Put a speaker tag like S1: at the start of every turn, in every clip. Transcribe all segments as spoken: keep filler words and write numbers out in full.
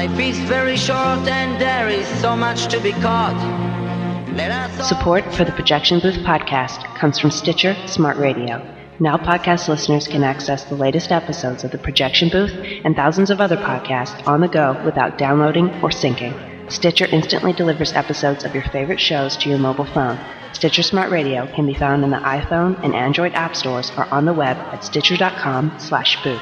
S1: Life is very short and there is so much to be caught.
S2: Support for the Projection Booth podcast comes from Stitcher Smart Radio. Now podcast listeners can access the latest episodes of the Projection Booth and thousands of other podcasts on the go without downloading or syncing. Stitcher instantly delivers episodes of your favorite shows to your mobile phone. Stitcher Smart Radio can be found in the iPhone and Android app stores or on the web at stitcher.com slash booth.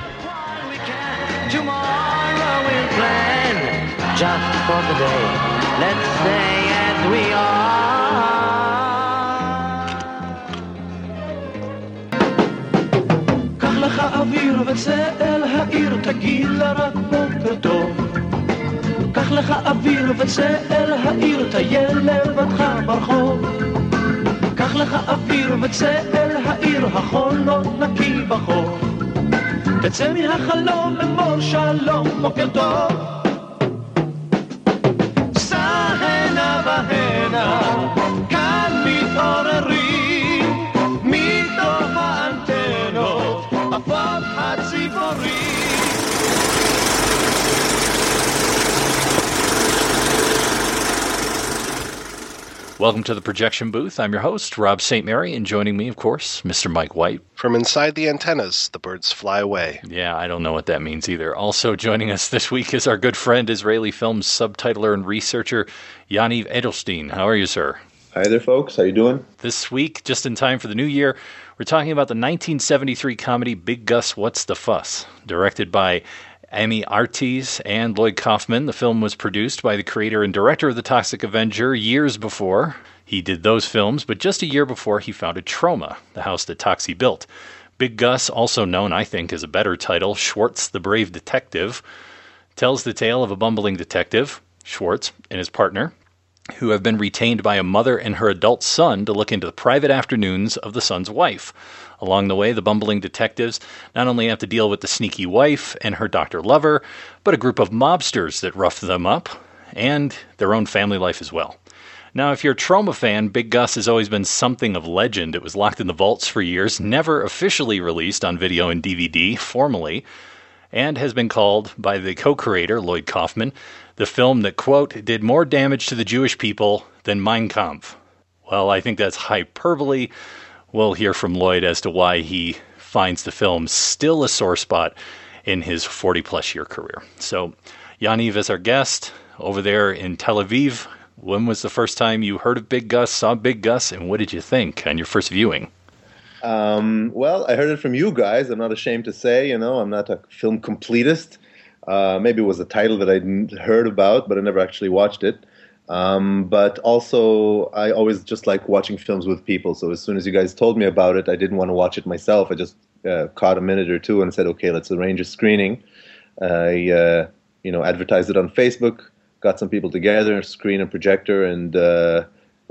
S1: Tomorrow we'll plan just for the day. Let's stay as we are.
S3: קח לך אוויר וצא אל העיר, תגיד לה רק בוקר טוב. קח לך אוויר וצא אל העיר, טייל לבדך ברחוב. קח לך אוויר וצא אל העיר, החול לא נקי בחור. תצא מן החלום אמור שלום, בוקר טוב. סע הנה והנה, כאן מתעוררים, מתוך האנטנות, עפות הציפורים.
S4: Welcome to the Projection Booth. I'm your host, Rob Saint Mary, and joining me, of course, Mister Mike White.
S5: From inside the antennas, the birds fly away.
S4: Yeah, I don't know what that means either. Also joining us this week is our good friend, Israeli film subtitler and researcher, Yaniv Edelstein. How are you, sir?
S6: Hi there, folks. How you doing?
S4: This week, just in time for the new year, we're talking about the nineteen seventy-three comedy Big Gus, What's the Fuss? Directed by Amy Artis and Lloyd Kaufman. The film was produced by the creator and director of The Toxic Avenger years before he did those films, but just a year before he founded Troma, the house that Toxie built. Big Gus, also known, I think, as a better title, Schwartz the Brave Detective, tells the tale of a bumbling detective, Schwartz, and his partner, who have been retained by a mother and her adult son to look into the private afternoons of the son's wife. Along the way, the bumbling detectives not only have to deal with the sneaky wife and her doctor lover, but a group of mobsters that rough them up, and their own family life as well. Now, if you're a Troma fan, Big Gus has always been something of legend. It was locked in the vaults for years, never officially released on video and D V D formally, and has been called by the co-creator, Lloyd Kaufman, the film that, quote, did more damage to the Jewish people than Mein Kampf. Well, I think that's hyperbole. We'll hear from Lloyd as to why he finds the film still a sore spot in his forty-plus year career. So, Yaniv is our guest over there in Tel Aviv. When was the first time you heard of Big Gus, saw Big Gus, and what did you think on your first viewing?
S6: Um, well, I heard it from you guys. I'm not ashamed to say, you know, I'm not a film completist. Uh, maybe it was a title that I heard about, but I never actually watched it. Um, but also, I always just like watching films with people. So as soon as you guys told me about it, I didn't want to watch it myself. I just uh, caught a minute or two and said, okay, let's arrange a screening. I, uh, you know, advertised it on Facebook, got some people together, a screen and projector, and uh,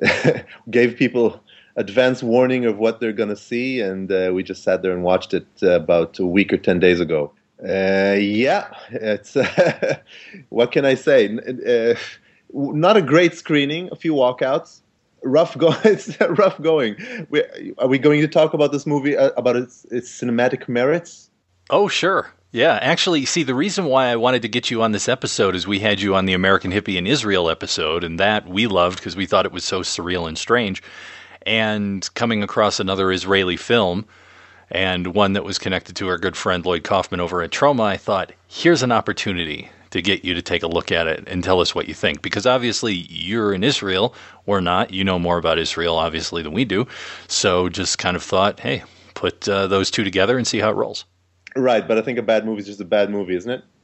S6: gave people advance warning of what they're going to see. And uh, we just sat there and watched it uh, about a week or ten days ago. Uh, yeah, it's uh, what can I say? Uh, Not a great screening, a few walkouts, rough go- it's rough going. We, are we going to talk about this movie, uh, about its, its cinematic merits?
S4: Oh, sure. Yeah, actually, see, the reason why I wanted to get you on this episode is we had you on the American Hippie in Israel episode, and that we loved because we thought it was so surreal and strange. And coming across another Israeli film, and one that was connected to our good friend Lloyd Kaufman over at Troma, I thought, here's an opportunity to get you to take a look at it and tell us what you think. Because obviously you're in Israel, or not. You know more about Israel, obviously, than we do. So just kind of thought, hey, put uh, those two together and see how it rolls.
S6: Right, but I think a bad movie is just a bad movie, isn't it?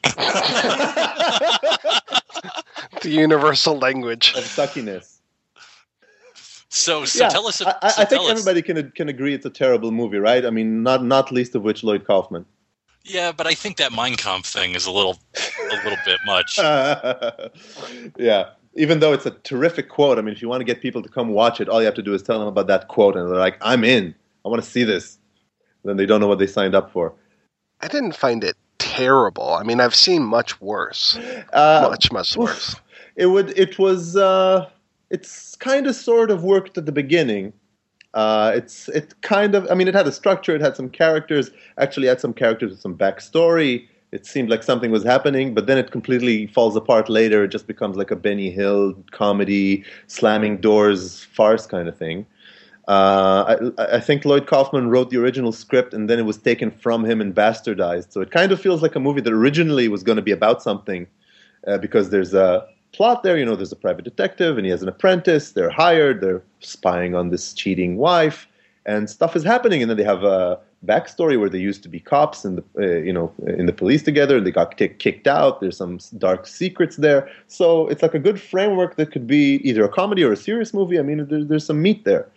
S5: The universal language
S6: of suckiness.
S4: So, so
S6: yeah,
S4: tell us.
S6: I,
S4: so
S6: I think
S4: tell
S6: everybody
S4: us.
S6: can can agree it's a terrible movie, right? I mean, not not least of which Lloyd Kaufman.
S4: Yeah, but I think that Mein Kampf thing is a little, a little bit much.
S6: Yeah, even though it's a terrific quote. I mean, if you want to get people to come watch it, all you have to do is tell them about that quote, and they're like, "I'm in. I want to see this." Then they don't know what they signed up for.
S5: I didn't find it terrible. I mean, I've seen much worse.
S6: Uh,
S5: much, much worse.
S6: It would. It was. Uh, it's kind of sort of worked at the beginning. Uh, it's it kind of. I mean, it had a structure. It had some characters. Actually, had some characters with some backstory. It seemed like something was happening, but then it completely falls apart later. It just becomes like a Benny Hill comedy, slamming doors farce kind of thing. Uh, I, I think Lloyd Kaufman wrote the original script, and then it was taken from him and bastardized. So it kind of feels like a movie that originally was going to be about something, uh, because there's a plot there. You know, there's a private detective, and he has an apprentice. They're hired. They're spying on this cheating wife, and stuff is happening. And then they have a backstory where they used to be cops in the uh, you know in the police together. They got t- kicked out. There's some dark secrets there. So it's like a good framework that could be either a comedy or a serious movie. I mean, there's there's some meat there.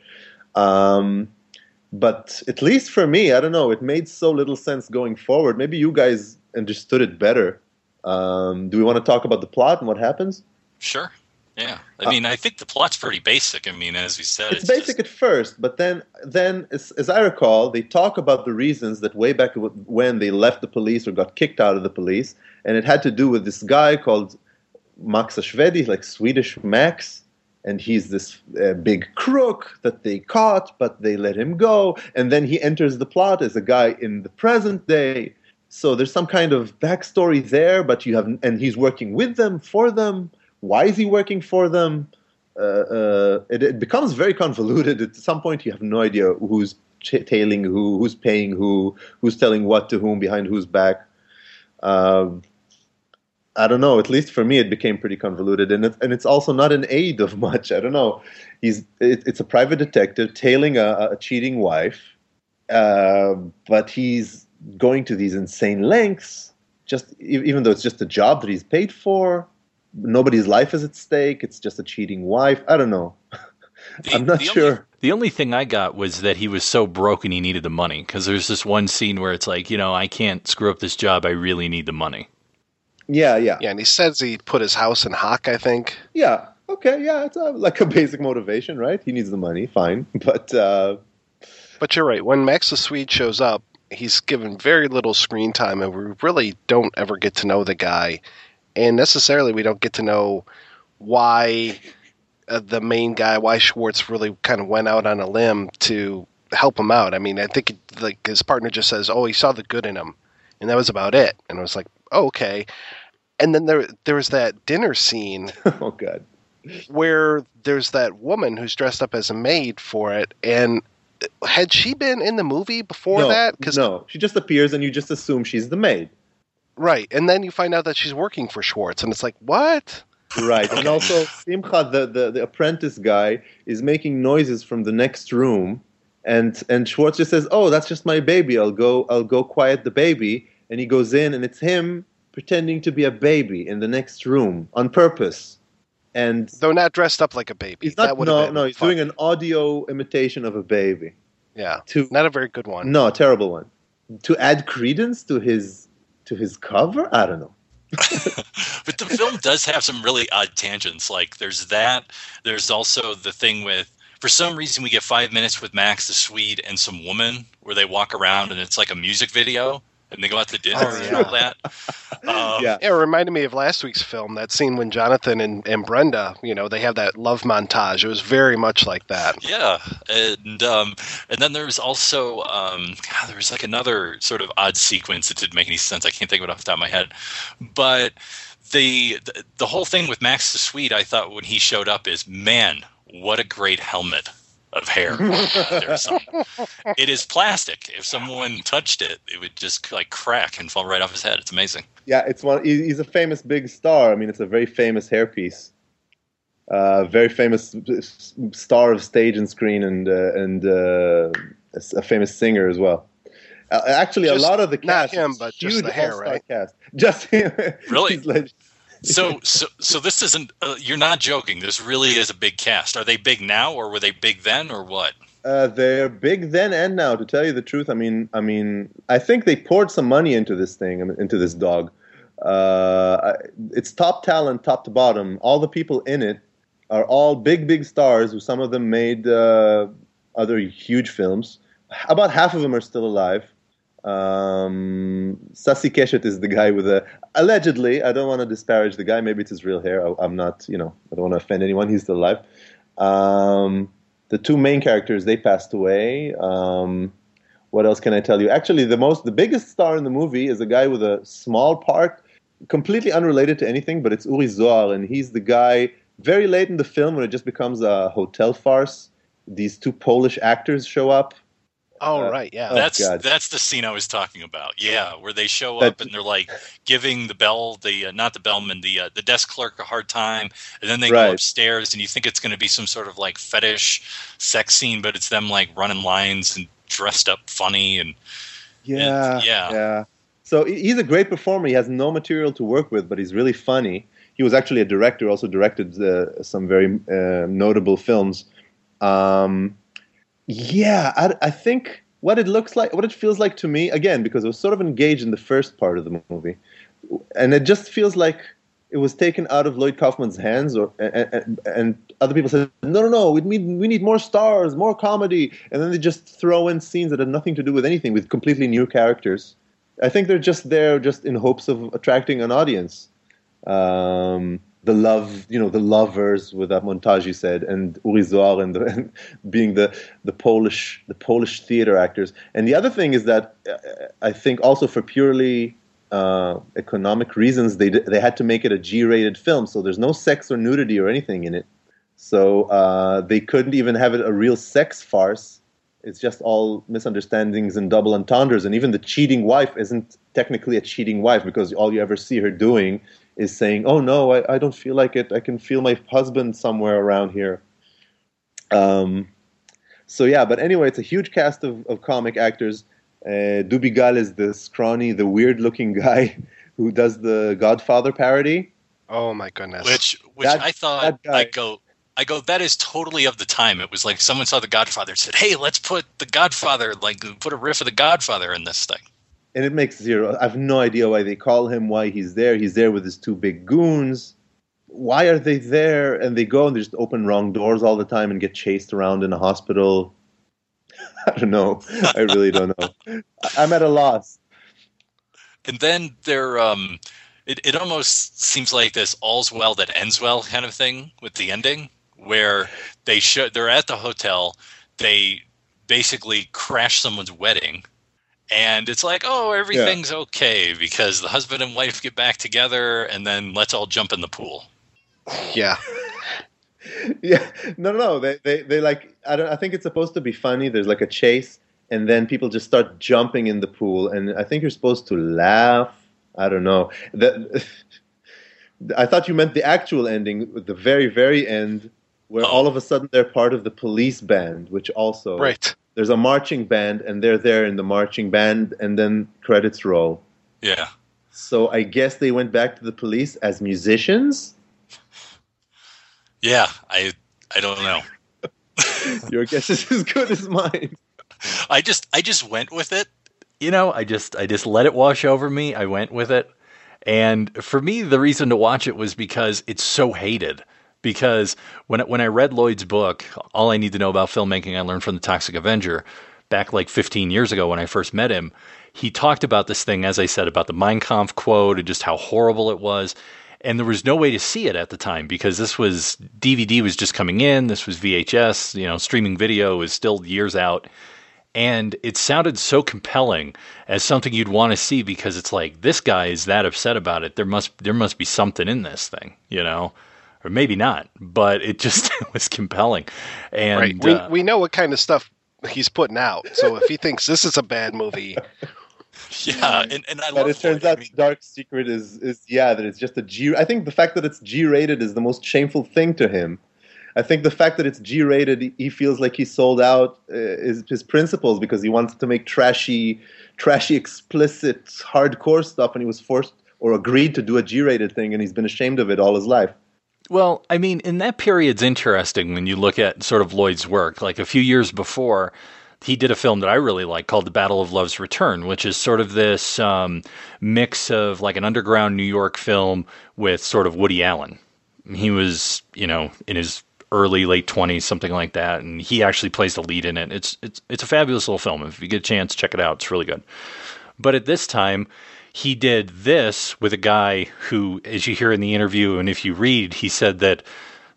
S6: Um, but at least for me, I don't know, it made so little sense going forward. Maybe you guys understood it better. Um, do we want to talk about the plot and what happens?
S7: Sure. Yeah. I mean, uh, I think the plot's pretty basic. I mean, as we said,
S6: it's, it's basic just... at first, but then, then as, as I recall, they talk about the reasons that way back when they left the police or got kicked out of the police, and it had to do with this guy called Max Ashvedi, like Swedish Max. And he's this uh, big crook that they caught, but they let him go. And then he enters the plot as a guy in the present day. So there's some kind of backstory there, but you have, and he's working with them, for them. Why is he working for them? Uh, uh, it, it becomes very convoluted. At some point, you have no idea who's ch- tailing who, who's paying who, who's telling what to whom, behind whose back. Um, I don't know. At least for me, it became pretty convoluted, and it's and it's also not an aid of much. I don't know. He's it, it's a private detective tailing a, a cheating wife, uh, but he's going to these insane lengths. Just even though it's just a job that he's paid for, nobody's life is at stake. It's just a cheating wife. I don't know.
S4: The,
S6: I'm not
S4: the
S6: sure.
S4: Only, the only thing I got was that he was so broken he needed the money, because there's this one scene where it's like, you know, I can't screw up this job. I really need the money.
S6: Yeah, yeah.
S5: Yeah, and he says he put his house in hock, I think.
S6: Yeah, okay, yeah, it's a, like a basic motivation, right? He needs the money, fine. But uh...
S5: but you're right. When Max the Swede shows up, he's given very little screen time, and we really don't ever get to know the guy. And necessarily we don't get to know why uh, the main guy, why Schwartz really kind of went out on a limb to help him out. I mean, I think it, like his partner just says, oh, he saw the good in him. And that was about it. And I was like, oh, okay. And then there there was that dinner scene.
S6: Oh, God.
S5: Where there's that woman who's dressed up as a maid for it. And had she been in the movie before
S6: no,
S5: that? Cause
S6: no, she just appears and you just assume she's the maid.
S5: Right. And then you find out that she's working for Schwartz. And it's like, what?
S6: Right. And also, Simcha, the, the, the apprentice guy, is making noises from the next room. And and Schwartz just says, oh, that's just my baby. I'll go I'll go quiet the baby. And he goes in, and it's him pretending to be a baby in the next room on purpose. And
S5: though not dressed up like a baby.
S6: He's not,
S5: that
S6: no,
S5: been
S6: no, he's
S5: fun.
S6: doing an audio imitation of a baby.
S5: Yeah,
S6: to,
S5: not a very good one.
S6: No, a terrible one. To add credence to his to his cover? I don't know.
S7: But the film does have some really odd tangents. Like there's that. There's also the thing with, for some reason, we get five minutes with Max the Swede and some woman where they walk around and it's like a music video. And they go out to dinner oh, yeah. and all that. Um,
S5: yeah. yeah, it reminded me of last week's film, that scene when Jonathan and, and Brenda, you know, they have that love montage. It was very much like that.
S7: Yeah, and um, and then there was also, um, God, there was like another sort of odd sequence that didn't make any sense. I can't think of it off the top of my head. But the, the, the whole thing with Max the Swede, I thought when he showed up is, man, what a great helmet of hair. It is plastic. If someone touched it, it would just like crack and fall right off his head. It's amazing.
S6: Yeah, it's one. He's a famous big star. I mean, it's a very famous hairpiece. Uh, very famous star of stage and screen, and uh, and uh, a famous singer as well. Uh, actually, just a lot of the cast,
S5: not him, but just the hair, right?
S6: Cast. Just him.
S7: Really? like, So, so, so this isn't. Uh, you're not joking. This really is a big cast. Are they big now, or were they big then, or what?
S6: Uh, they're big then and now. To tell you the truth, I mean, I mean, I think they poured some money into this thing, into this dog. Uh, it's top talent, top to bottom. All the people in it are all big, big stars. Who some of them made uh, other huge films. About half of them are still alive. Um, Sassi Keshet is the guy with a, allegedly, I don't want to disparage the guy, maybe it's his real hair, I, I'm not, you know, I don't want to offend anyone, he's still alive. Um, the two main characters, they passed away. Um, what else can I tell you? Actually, the most, the biggest star in the movie is a guy with a small part, completely unrelated to anything, but it's Uri Zohar, and he's the guy very late in the film when it just becomes a hotel farce. These two Polish actors show up.
S5: Oh,
S6: Uh,
S5: right, yeah.
S6: Oh,
S7: That's
S6: God.
S7: that's the scene I was talking about. Yeah, where they show
S6: That-
S7: up and they're like giving the bell, the uh, not the bellman, the uh, the desk clerk a hard time, and then they
S6: Right.
S7: go upstairs and you think it's going to be some sort of like fetish sex scene, but it's them like running lines and dressed up funny and
S6: Yeah,
S7: And- yeah.
S6: yeah. So he- he's a great performer. He has no material to work with, but he's really funny. He was actually a director, also directed uh, some very uh, notable films. Um, yeah, I, I think what it looks like, what it feels like to me, again, because I was sort of engaged in the first part of the movie, and it just feels like it was taken out of Lloyd Kaufman's hands, or and, and, and other people said, no, no, no, we need we need more stars, more comedy, and then they just throw in scenes that had nothing to do with anything, with completely new characters. I think they're just there just in hopes of attracting an audience. Um, the love, you know, the lovers with that montage you said, and Uri Zohar and, the, and being the the Polish the Polish theater actors. And the other thing is that uh, I think also for purely uh, economic reasons, they d- they had to make it a G-rated film, so there's no sex or nudity or anything in it. So uh, they couldn't even have it a real sex farce. It's just all misunderstandings and double entendres, and even the cheating wife isn't technically a cheating wife because all you ever see her doing is saying, "Oh no, I, I don't feel like it. I can feel my husband somewhere around here." Um, so yeah, but anyway, it's a huge cast of, of comic actors. Uh, Dubi Gal is the scrawny, the weird-looking guy who does the Godfather parody.
S5: Oh my goodness.
S7: which which
S6: That-
S7: I thought
S6: that guy-
S7: I go I go that is totally of the time. It was like someone saw The Godfather and said, "Hey, let's put The Godfather, like put a riff of The Godfather in this thing."
S6: And it makes zero. I have no idea why they call him, why he's there. He's there with his two big goons. Why are they there? And they go and they just open wrong doors all the time and get chased around in a hospital. I don't know. I really don't know. I- I'm at a loss.
S7: And then there, um, it, it almost seems like this all's well that ends well kind of thing with the ending, where they show they're at the hotel, they basically crash someone's wedding, and it's like, oh, everything's okay because the husband and wife get back together, and then let's all jump in the pool.
S5: Yeah.
S6: Yeah, no, no, no. They, they, they like. I don't. I think it's supposed to be funny. There's like a chase, and then people just start jumping in the pool, and I think you're supposed to laugh. I don't know. That I thought you meant the actual ending, the very, very end, where
S7: Oh.
S6: all of a sudden they're part of the police band, which also
S5: Right.
S6: there's a marching band, and they're there in the marching band, and then credits roll.
S7: Yeah.
S6: So I guess they went back to the police as musicians.
S7: Yeah, I I don't know.
S6: Your guess is as good as mine.
S7: I just I just went with it.
S4: You know, I just I just let it wash over me. I went with it. And for me, the reason to watch it was because it's so hated. Because when when I read Lloyd's book, All I Need to Know About Filmmaking, I learned from the Toxic Avenger, back like fifteen years ago when I first met him. He talked about this thing, as I said, about the Mein Kampf quote and just how horrible it was. And there was no way to see it at the time because this was D V D was just coming in. This was V H S, you know, streaming video was still years out. And it sounded so compelling as something you'd want to see because it's like, this guy is that upset about it. There must there must be something in this thing, you know, or maybe not, but it just was compelling. And
S5: Right. We,
S4: uh,
S5: we know what kind of stuff he's putting out. So if he thinks this is a bad movie,
S7: Yeah, and, and I
S6: But
S7: love
S6: it turns
S7: Lloyd. I
S6: out
S7: mean,
S6: Dark Secret is, is yeah, that it's just a G. I think the fact that it's G-rated is the most shameful thing to him. I think the fact that it's G-rated, he feels like he sold out uh, his, his principles because he wanted to make trashy, trashy, explicit, hardcore stuff, and he was forced or agreed to do a G-rated thing, and he's been ashamed of it all his life.
S4: Well, I mean, in that period's interesting when you look at sort of Lloyd's work. Like a few years before, he did a film that I really like called The Battle of Love's Return, which is sort of this um, mix of like an underground New York film with sort of Woody Allen. He was, you know, in his early, late twenties, something like that, and he actually plays the lead in it. It's it's it's a fabulous little film. If you get a chance, check it out. It's really good. But at this time, he did this with a guy who, as you hear in the interview, and if you read, he said that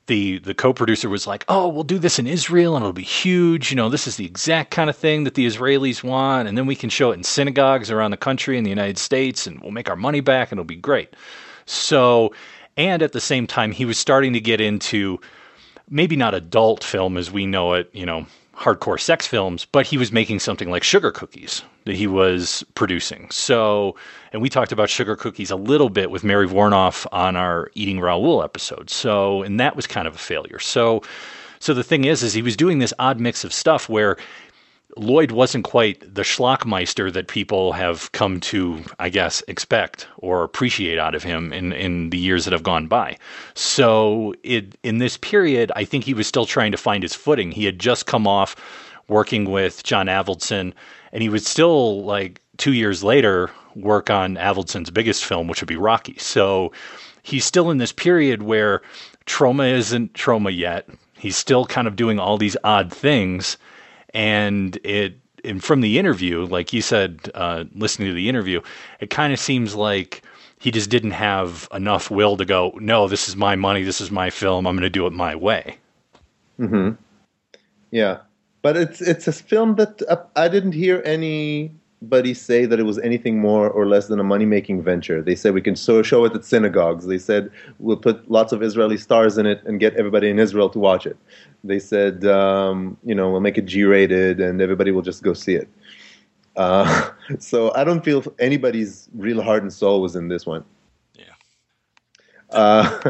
S4: the the co-producer was like, oh, we'll do this in Israel and it'll be huge. You know, this is the exact kind of thing that the Israelis want. And then we can show it in synagogues around the country in the United States and we'll make our money back and it'll be great. So, and at the same time, he was starting to get into maybe not adult film as we know it, you know, hardcore sex films, but he was making something like Sugar Cookies that he was producing. So, and we talked about Sugar Cookies a little bit with Mary Vornoff on our Eating Raoul episode. So, and that was kind of a failure. So, so the thing is, is he was doing this odd mix of stuff where Lloyd wasn't quite the schlockmeister that people have come to, I guess, expect or appreciate out of him in, in the years that have gone by. So it, in this period, I think he was still trying to find his footing. He had just come off working with John Avildsen, and he would still, like, two years later, work on Avildsen's biggest film, which would be Rocky. So he's still in this period where Troma isn't Troma yet. He's still kind of doing all these odd things. And it, and from the interview, like you said, uh, listening to the interview, it kind of seems like he just didn't have enough will to go, no, this is my money, this is my film, I'm going to do it my way.
S6: Mm-hmm. Yeah, but it's it's a film that uh, I didn't hear anybody say that it was anything more or less than a money-making venture. They said we can so show it at synagogues. They said we'll put lots of Israeli stars in it and get everybody in Israel to watch it. They said, um, you know, we'll make it G-rated and everybody will just go see it. Uh, so I don't feel anybody's real heart and soul was in this one.
S7: Yeah.
S6: Uh,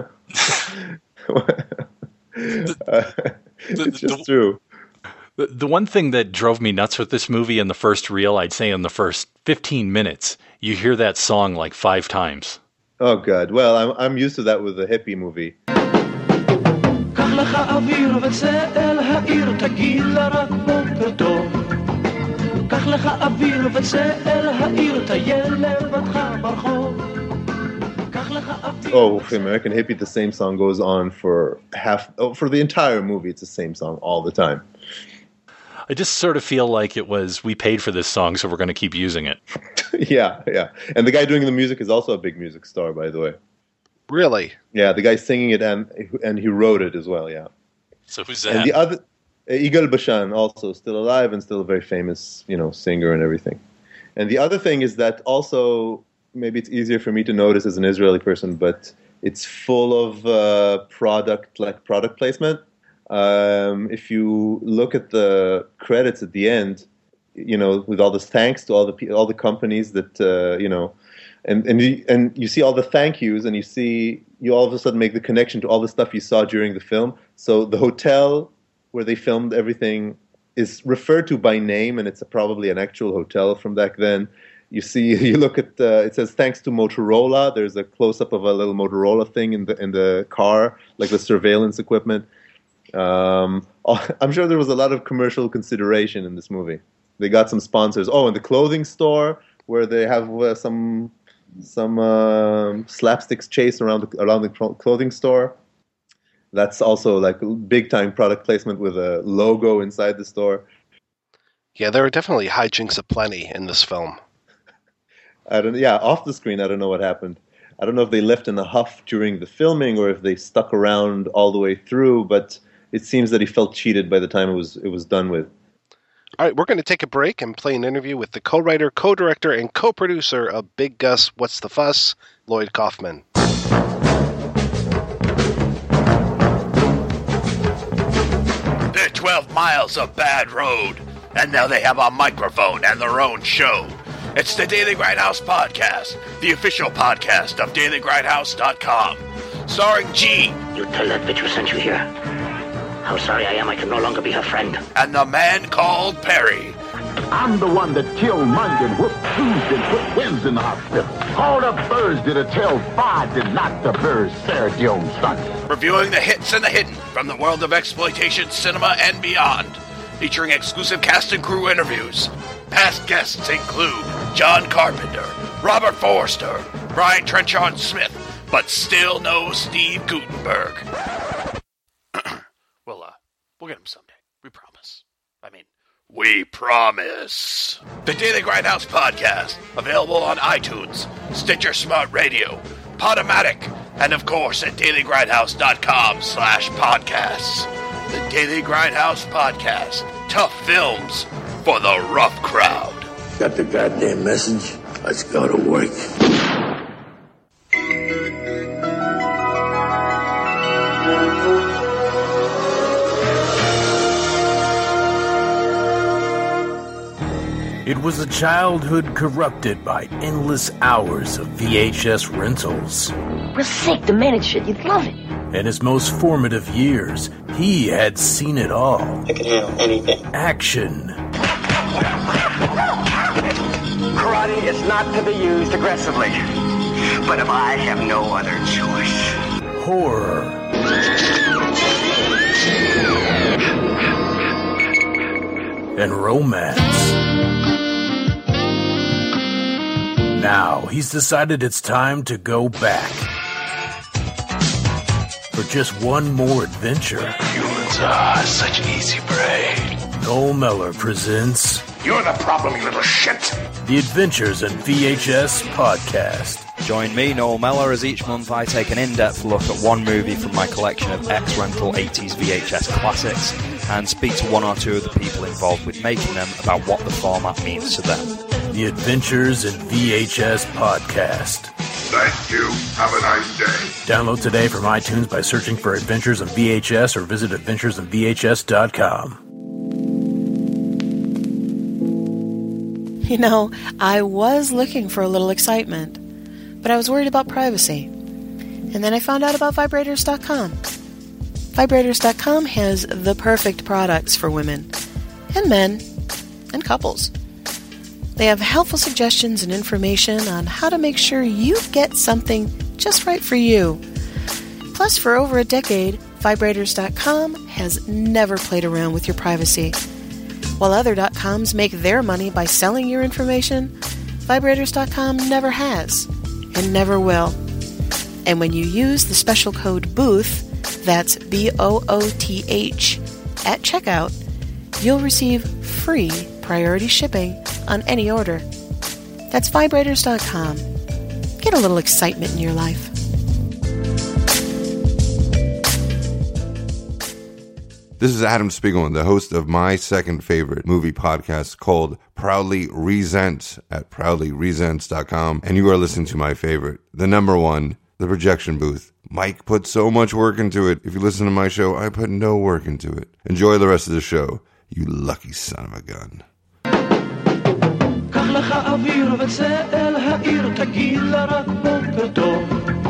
S7: the,
S6: uh,
S7: the,
S6: it's just
S7: the,
S6: true.
S4: The, the one thing that drove me nuts with this movie in the first reel, I'd say in the first fifteen minutes, you hear that song like five times.
S6: Oh, God. Well, I'm, I'm used to that with the hippie movie.
S3: קח לך אוויר וצא אל העיר, תגיד לה רק בוקר טוב. קח לך אוויר וצא אל העיר, טייל לבדך ברחוב. קח לך אוויר.
S6: Oh, American Hippie, the same song goes on for half, oh, for the entire movie. It's the same song all the time.
S4: I just sort of feel like it was, we paid for this song, so we're going to keep using it.
S6: Yeah, yeah. And the guy doing the music is also a big music star, by the way.
S5: Really?
S6: Yeah, the guy singing it and and he wrote it as well. Yeah.
S7: So who's that?
S6: And the other, uh, Yigal Bashan, also still alive and still a very famous, you know, singer and everything. And the other thing is that also, maybe it's easier for me to notice as an Israeli person, but it's full of uh, product, like product placement. Um, if you look at the credits at the end, you know, with all this thanks to all the all the companies that uh, you know. And and you, and you see all the thank yous, and you see you all of a sudden make the connection to all the stuff you saw during the film. So the hotel where they filmed everything is referred to by name, and it's a, probably an actual hotel from back then. You see, you look at uh, it says thanks to Motorola. There's a close up of a little Motorola thing in the in the car, like the surveillance equipment. Um, I'm sure there was a lot of commercial consideration in this movie. They got some sponsors. Oh, and the clothing store where they have uh, some. Some uh, slapsticks chase around the, around the clothing store. That's also like big time product placement with a logo inside the store.
S5: Yeah, there are definitely hijinks aplenty in this film.
S6: I don't. Yeah, off the screen, I don't know what happened. I don't know if they left in a huff during the filming or if they stuck around all the way through. But it seems that he felt cheated by the time it was it was done with.
S5: All right, we're going to take a break and play an interview with the co-writer, co-director, and co-producer of Big Gus, What's the Fuss, Lloyd Kaufman.
S8: They're twelve miles of bad road, and now they have a microphone and their own show. It's the Daily Grindhouse Podcast, the official podcast of daily grindhouse dot com. Starring G.
S9: You tell that bitch who sent you here how sorry I am I can no longer be her friend.
S8: And the man called Perry.
S10: I'm the one that killed Monday and whooped Tuesday and put Wednesday in the hospital. Called up Thursday to tell Friday not to bury Sarah Jones' son.
S8: Reviewing the hits and the hidden from the world of exploitation, cinema, and beyond. Featuring exclusive cast and crew interviews. Past guests include John Carpenter, Robert Forster, Brian Trenchard Smith, but still no Steve Guttenberg. We'll, uh, we'll get him someday. We promise. I mean, we promise. The Daily Grindhouse Podcast, available on iTunes, Stitcher Smart Radio, Podomatic, And of course at dailygrindhouse.com slash podcasts. The Daily Grindhouse Podcast. Tough films for the rough crowd.
S11: Got the goddamn message? Let's go to work.
S12: It was a childhood corrupted by endless hours of V H S rentals.
S13: We'll sick the minute shit. You'd love it.
S12: In his most formative years, he had seen it all.
S14: I can handle anything.
S12: Action.
S14: Karate is not to be used aggressively. But if I have no other choice.
S12: Horror. And romance. Now, he's decided it's time to go back. For just one more adventure.
S10: Humans are such easy prey.
S12: Noel Mellor presents...
S10: You're the problem, you little shit.
S12: The Adventures in V H S Podcast.
S15: Join me, Noel Mellor, as each month I take an in-depth look at one movie from my collection of ex-rental eighties V H S classics and speak to one or two of the people involved with making them about what the format means to them.
S12: The Adventures in V H S Podcast.
S10: Thank you. Have a nice day.
S12: Download today from iTunes by searching for Adventures in V H S or visit adventures in V H S dot com.
S16: You know, I was looking for a little excitement, but I was worried about privacy. And then I found out about vibrators dot com. vibrators dot com has the perfect products for women and men and couples. They have helpful suggestions and information on how to make sure you get something just right for you. Plus, for over a decade, vibrators dot com has never played around with your privacy. While other .coms make their money by selling your information, vibrators dot com never has and never will. And when you use the special code BOOTH, that's B O O T H, at checkout, you'll receive free priority shipping on any order. That's vibrators dot com. Get a little excitement in your life.
S17: This is Adam Spiegelman, the host of my second favorite movie podcast called Proudly Resent at proudly resents dot com, and you are listening to my favorite, the number one, The Projection Booth. Mike put so much work into it. If you listen to my show, I put no work into it. Enjoy the rest of the show, you lucky son of a gun.
S3: קח לך אוויר וצא אל העיר, תגיד לה רק בוקר טוב.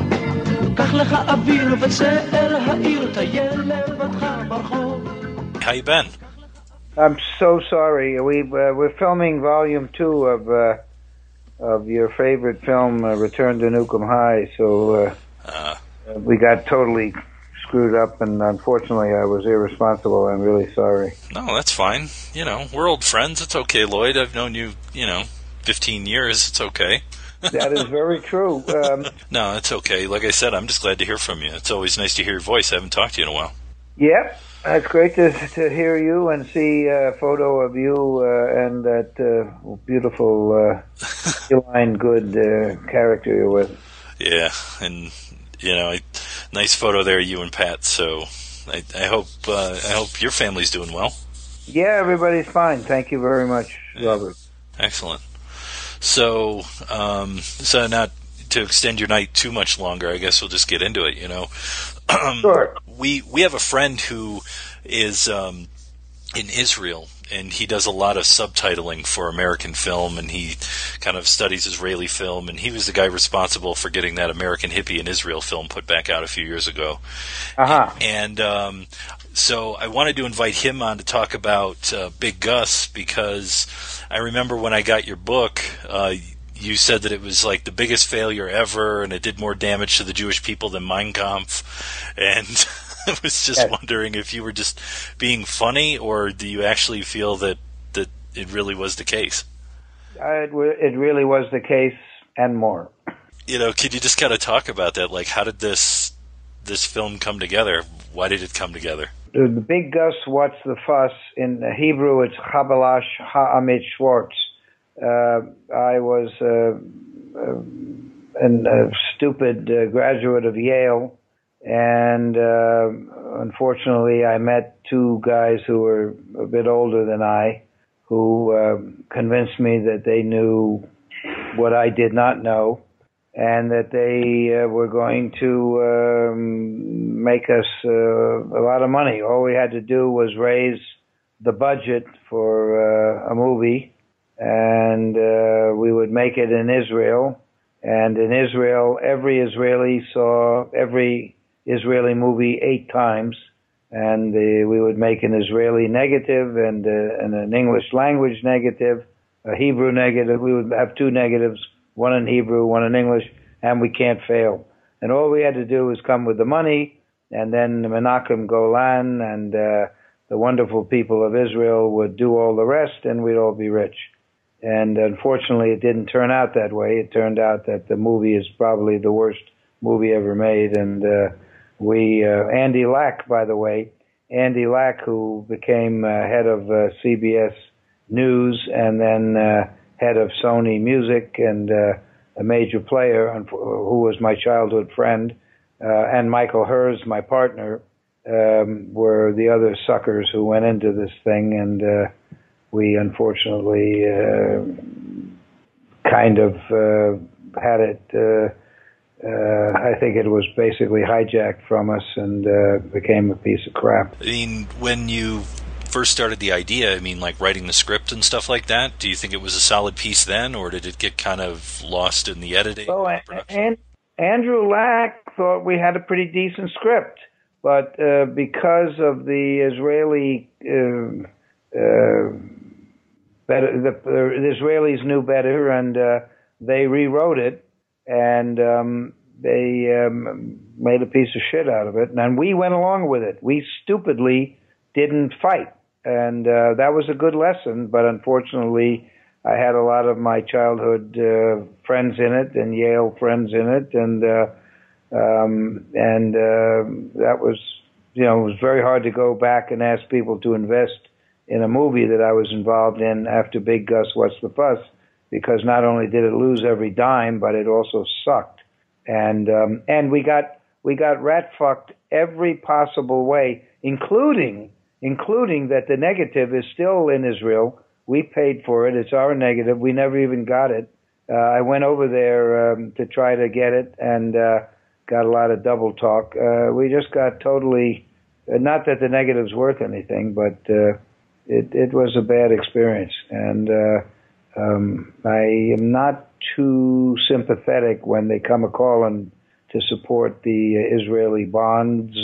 S3: קח לך אוויר וצא אל העיר, טייל לבדך ברחוב.
S7: How you been?
S18: I'm so sorry. We uh, we're filming volume two of uh, of your favorite film, uh, Return to Nukem High. So uh, uh. we got totally screwed up, and unfortunately, I was irresponsible. I'm really sorry.
S7: No, that's fine. You know, we're old friends. It's okay, Lloyd. I've known you, you know, fifteen years. It's okay.
S18: That is very true. Um,
S7: no, it's okay. Like I said, I'm just glad to hear from you. It's always nice to hear your voice. I haven't talked to you in a while.
S18: Yep. It's great to to hear you and see a photo of you uh, and that uh, beautiful uh, feline good uh, character you're with.
S7: Yeah, and you know, I, nice photo there, you and Pat. So I, I hope uh, I hope your family's doing well.
S18: Yeah, everybody's fine. Thank you very much, yeah. Robert.
S7: Excellent. So, um, so not to extend your night too much longer, I guess we'll just get into it. You know,
S18: sure.
S7: We we have a friend who is um, in Israel, and he does a lot of subtitling for American film, and he kind of studies Israeli film, and he was the guy responsible for getting that American Hippie in Israel film put back out a few years ago.
S18: Uh-huh.
S7: And um, so I wanted to invite him on to talk about uh, Big Gus, because I remember when I got your book, uh, you said that it was like the biggest failure ever, and it did more damage to the Jewish people than Mein Kampf, and I was just yes. wondering if you were just being funny, or do you actually feel that, that it really was the case?
S18: Uh, it, w- it really was the case, and more.
S7: You know, could you just kind of talk about that? Like, how did this this film come together? Why did it come together?
S18: The, the Big Gus, What's the Fuss? In Hebrew, it's Chabalash Ha'amit Schwartz. Uh, I was uh, uh, an, a stupid uh, graduate of Yale, and uh, unfortunately I met two guys who were a bit older than I, who uh, convinced me that they knew what I did not know, and that they uh, were going to um, make us uh, a lot of money. All we had to do was raise the budget for uh, a movie, and uh, we would make it in Israel. And in Israel, every Israeli saw every Israeli movie eight times, and uh, we would make an Israeli negative and, uh, and an English language negative, a Hebrew negative. We would have two negatives, one in Hebrew, one in English, and we can't fail. And all we had to do was come with the money, and then Menachem Golan and uh, the wonderful people of Israel would do all the rest, and we'd all be rich. And unfortunately, it didn't turn out that way. It turned out that the movie is probably the worst movie ever made. And uh, we, uh, Andy Lack, by the way, Andy Lack, who became uh, head of uh, C B S News and then uh, head of Sony Music and uh, a major player, who was my childhood friend, uh, and Michael Hers, my partner, um, were the other suckers who went into this thing. And uh, we unfortunately uh, kind of uh, had it, uh, uh, I think it was basically hijacked from us and uh, became a piece of crap.
S7: I mean, when you first started the idea, I mean, like writing the script and stuff like that, do you think it was a solid piece then, or did it get kind of lost in the editing?
S18: Oh, and Andrew Lack thought we had a pretty decent script, but uh, because of the Israeli... Uh, uh, Better, the, the Israelis knew better, and uh, they rewrote it, and um, they um, made a piece of shit out of it. And we went along with it. We stupidly didn't fight, and uh, that was a good lesson. But unfortunately, I had a lot of my childhood uh, friends in it, and Yale friends in it, and uh, um, and uh, that was, you know, it was very hard to go back and ask people to invest in a movie that I was involved in after Big Gus, What's the Fuss? Because not only did it lose every dime, but it also sucked. And um, and we got we got rat fucked every possible way, including including that the negative is still in Israel. We paid for it. It's our negative. We never even got it. Uh, I went over there um, to try to get it and uh, got a lot of double talk. Uh, we just got totally, uh, not that the negative's worth anything, but uh, It, it was a bad experience, and uh, um, I am not too sympathetic when they come a calling to support the Israeli bonds.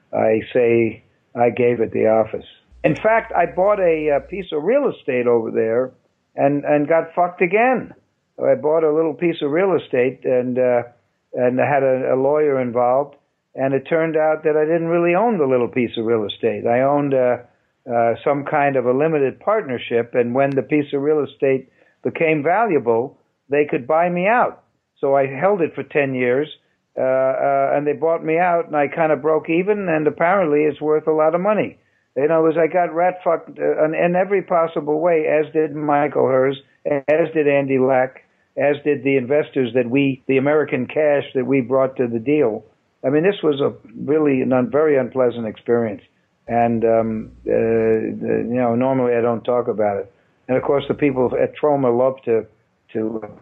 S18: I say I gave it the office. In fact, I bought a, a piece of real estate over there and, and got fucked again. I bought a little piece of real estate and uh, and had a, a lawyer involved, and it turned out that I didn't really own the little piece of real estate. I owned a Uh, some kind of a limited partnership, and when the piece of real estate became valuable, they could buy me out. So I held it for ten years, uh, uh, and they bought me out, and I kind of broke even, and apparently it's worth a lot of money. You know, as I got rat-fucked uh, in, in every possible way, as did Michael Hers, as did Andy Lack, as did the investors that we, the American cash that we brought to the deal. I mean, this was a really a un- very unpleasant experience. And, um, uh, you know, normally I don't talk about it. And, of course, the people at Troma love to to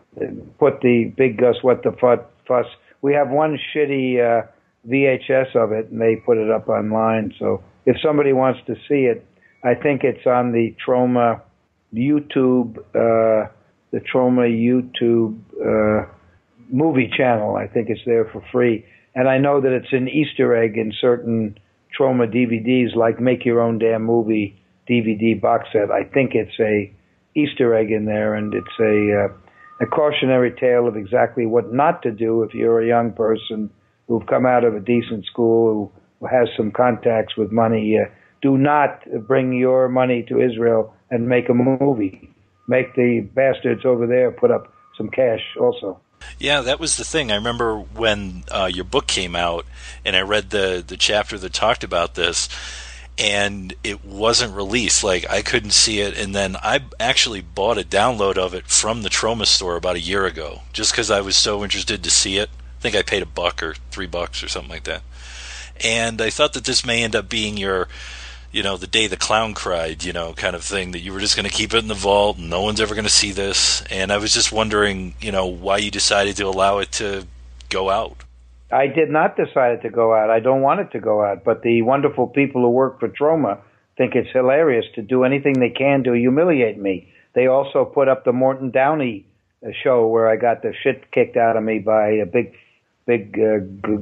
S18: put the Big Gus What the Fuss. We have one shitty uh, V H S of it, and they put it up online. So if somebody wants to see it, I think it's on the Troma YouTube, uh, the Troma YouTube uh, movie channel. I think it's there for free. And I know that it's an Easter egg in certain Troma D V Ds, like Make Your Own Damn Movie D V D box set. I think it's a Easter egg in there, and it's a uh, a cautionary tale of exactly what not to do if you're a young person who've come out of a decent school, who has some contacts with money. Uh, do not bring your money to Israel and make a movie. Make the bastards over there put up some cash also.
S7: Yeah, that was the thing. I remember when uh, your book came out, and I read the, the chapter that talked about this, and it wasn't released. Like, I couldn't see it, and then I actually bought a download of it from the Troma store about a year ago, just because I was so interested to see it. I think I paid a buck or three bucks or something like that. And I thought that this may end up being your, you know, the day the clown cried, you know, kind of thing, that you were just going to keep it in the vault, and no one's ever going to see this. And I was just wondering, you know, why you decided to allow it to go out.
S18: I did not decide to go out. I don't want it to go out. But the wonderful people who work for Troma think it's hilarious to do anything they can to humiliate me. They also put up the Morton Downey show where I got the shit kicked out of me by a big, big, uh,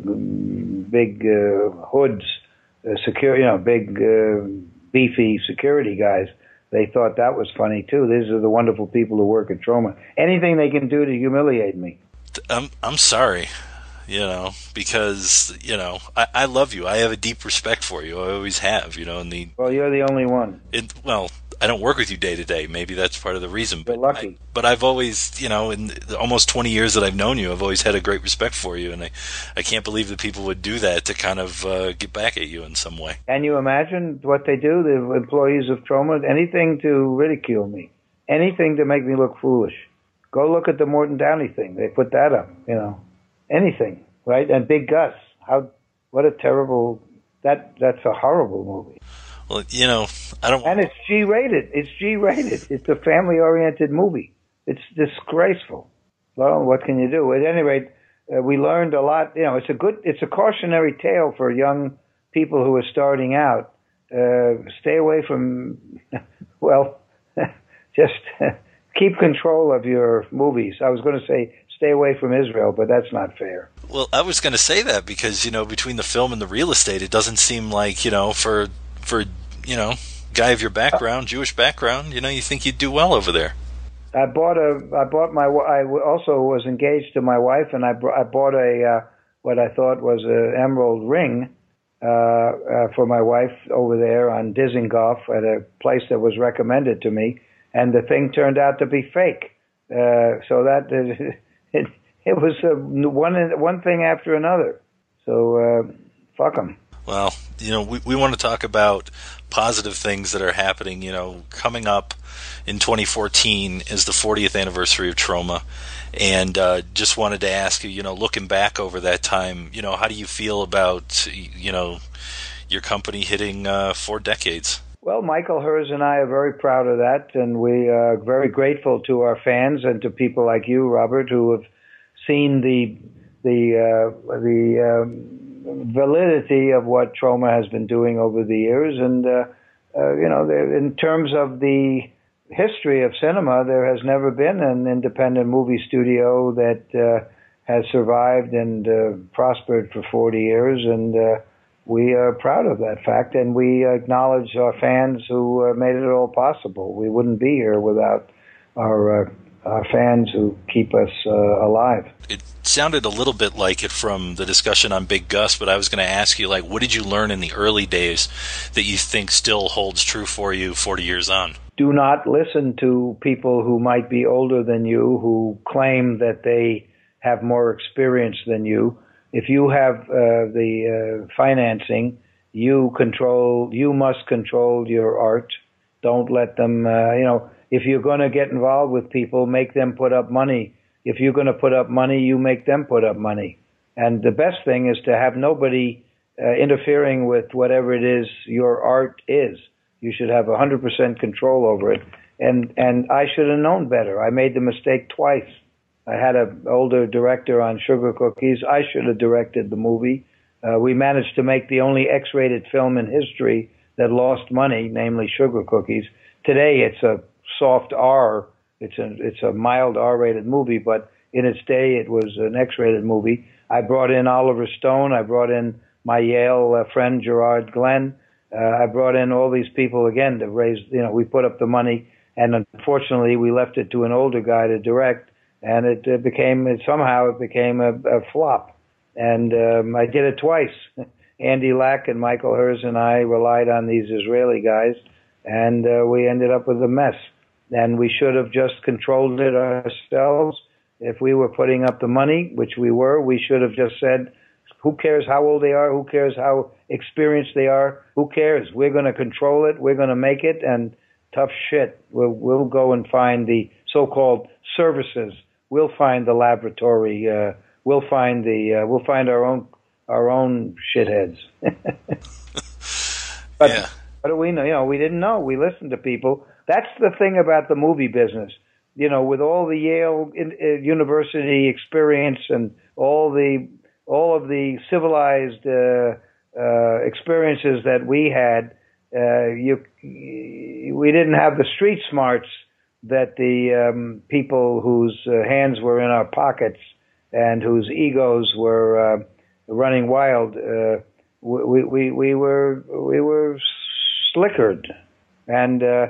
S18: g- big uh, hoods, uh, secure, you know, big, uh, beefy security guys. They thought that was funny too. These are the wonderful people who work at Troma. Anything they can do to humiliate me.
S7: I'm I'm sorry. You know, because, you know, I, I love you. I have a deep respect for you. I always have, you know. And the
S18: well, you're the only one.
S7: It, well, I don't work with you day to day. Maybe that's part of the reason.
S18: You're
S7: but
S18: lucky.
S7: I, but I've always, you know, in the almost twenty years that I've known you, I've always had a great respect for you. And I, I can't believe that people would do that to kind of uh, get back at you in some way.
S18: Can you imagine what they do, the employees of Troma? Anything to ridicule me. Anything to make me look foolish. Go look at the Morton Downey thing. They put that up, you know. Anything, right? And Big Gus, how? What a terrible! That that's a horrible movie.
S7: Well, you know, I don't.
S18: And it's G rated. It's G rated. It's a family oriented movie. It's disgraceful. Well, what can you do? At any rate, uh, we learned a lot. You know, it's a good. It's a cautionary tale for young people who are starting out. Uh, stay away from. Well, just keep control of your movies. I was going to say. Stay away from Israel, but that's not fair.
S7: Well, I was going to say that because, you know, between the film and the real estate, it doesn't seem like, you know, for, for you know, guy of your background, Jewish background, you know, you think you'd do well over there.
S18: I bought a, I bought my, I also was engaged to my wife, and I, I bought a, uh, what I thought was an emerald ring uh, uh, for my wife over there on Dizengoff at a place that was recommended to me, and the thing turned out to be fake. Uh, so that... Uh, It, it was uh, one one thing after another. So, uh, fuck them.
S7: Well, you know, we, we want to talk about positive things that are happening. You know, coming up in twenty fourteen is the fortieth anniversary of Troma. And uh, just wanted to ask you, you know, looking back over that time, you know, how do you feel about, you know, your company hitting uh, four decades?
S18: Well, Michael Herz and I are very proud of that, and we are very grateful to our fans and to people like you, Robert, who have seen the the uh, the um, validity of what Troma has been doing over the years. And uh, uh, you know, in terms of the history of cinema, there has never been an independent movie studio that uh, has survived and uh, prospered for forty years, and uh, we are proud of that fact, and we acknowledge our fans who uh, made it all possible. We wouldn't be here without our uh, our fans who keep us uh, alive.
S7: It sounded a little bit like it from the discussion on Big Gus, but I was going to ask you, like, what did you learn in the early days that you think still holds true for you forty years on?
S18: Do not listen to people who might be older than you, who claim that they have more experience than you. If you have uh, the uh, financing, you control. You must control your art. Don't let them. Uh, you know, if you're going to get involved with people, make them put up money. If you're going to put up money, you make them put up money. And the best thing is to have nobody uh, interfering with whatever it is your art is. You should have one hundred percent control over it. And and I should have known better. I made the mistake twice. I had an older director on Sugar Cookies. I should have directed the movie. Uh, we managed to make the only X-rated film in history that lost money, namely Sugar Cookies. Today, it's a soft R. It's a it's a mild R-rated movie, but in its day, it was an X-rated movie. I brought in Oliver Stone. I brought in my Yale uh, friend Gerard Glenn. Uh, I brought in all these people again to raise. You know, we put up the money, and unfortunately, we left it to an older guy to direct. And it uh, became, it, somehow it became a, a flop. And um, I did it twice. Andy Lack and Michael Herz and I relied on these Israeli guys, and uh, we ended up with a mess. And we should have just controlled it ourselves. If we were putting up the money, which we were, we should have just said, Who cares how old they are? Who cares how experienced they are? Who cares? We're going to control it. We're going to make it. And tough shit. We'll, we'll go and find the so-called services. We'll find the laboratory. Uh, we'll find the. Uh, we'll find our own our own shitheads. but
S7: yeah.
S18: what do we know? You know, we didn't know. We listened to people. That's the thing about the movie business. You know, with all the Yale in, uh, University experience and all the all of the civilized uh, uh, experiences that we had, uh, you we didn't have the street smarts that the um, people whose uh, hands were in our pockets and whose egos were uh, running wild. Uh, we, we we were we were slickered, and uh,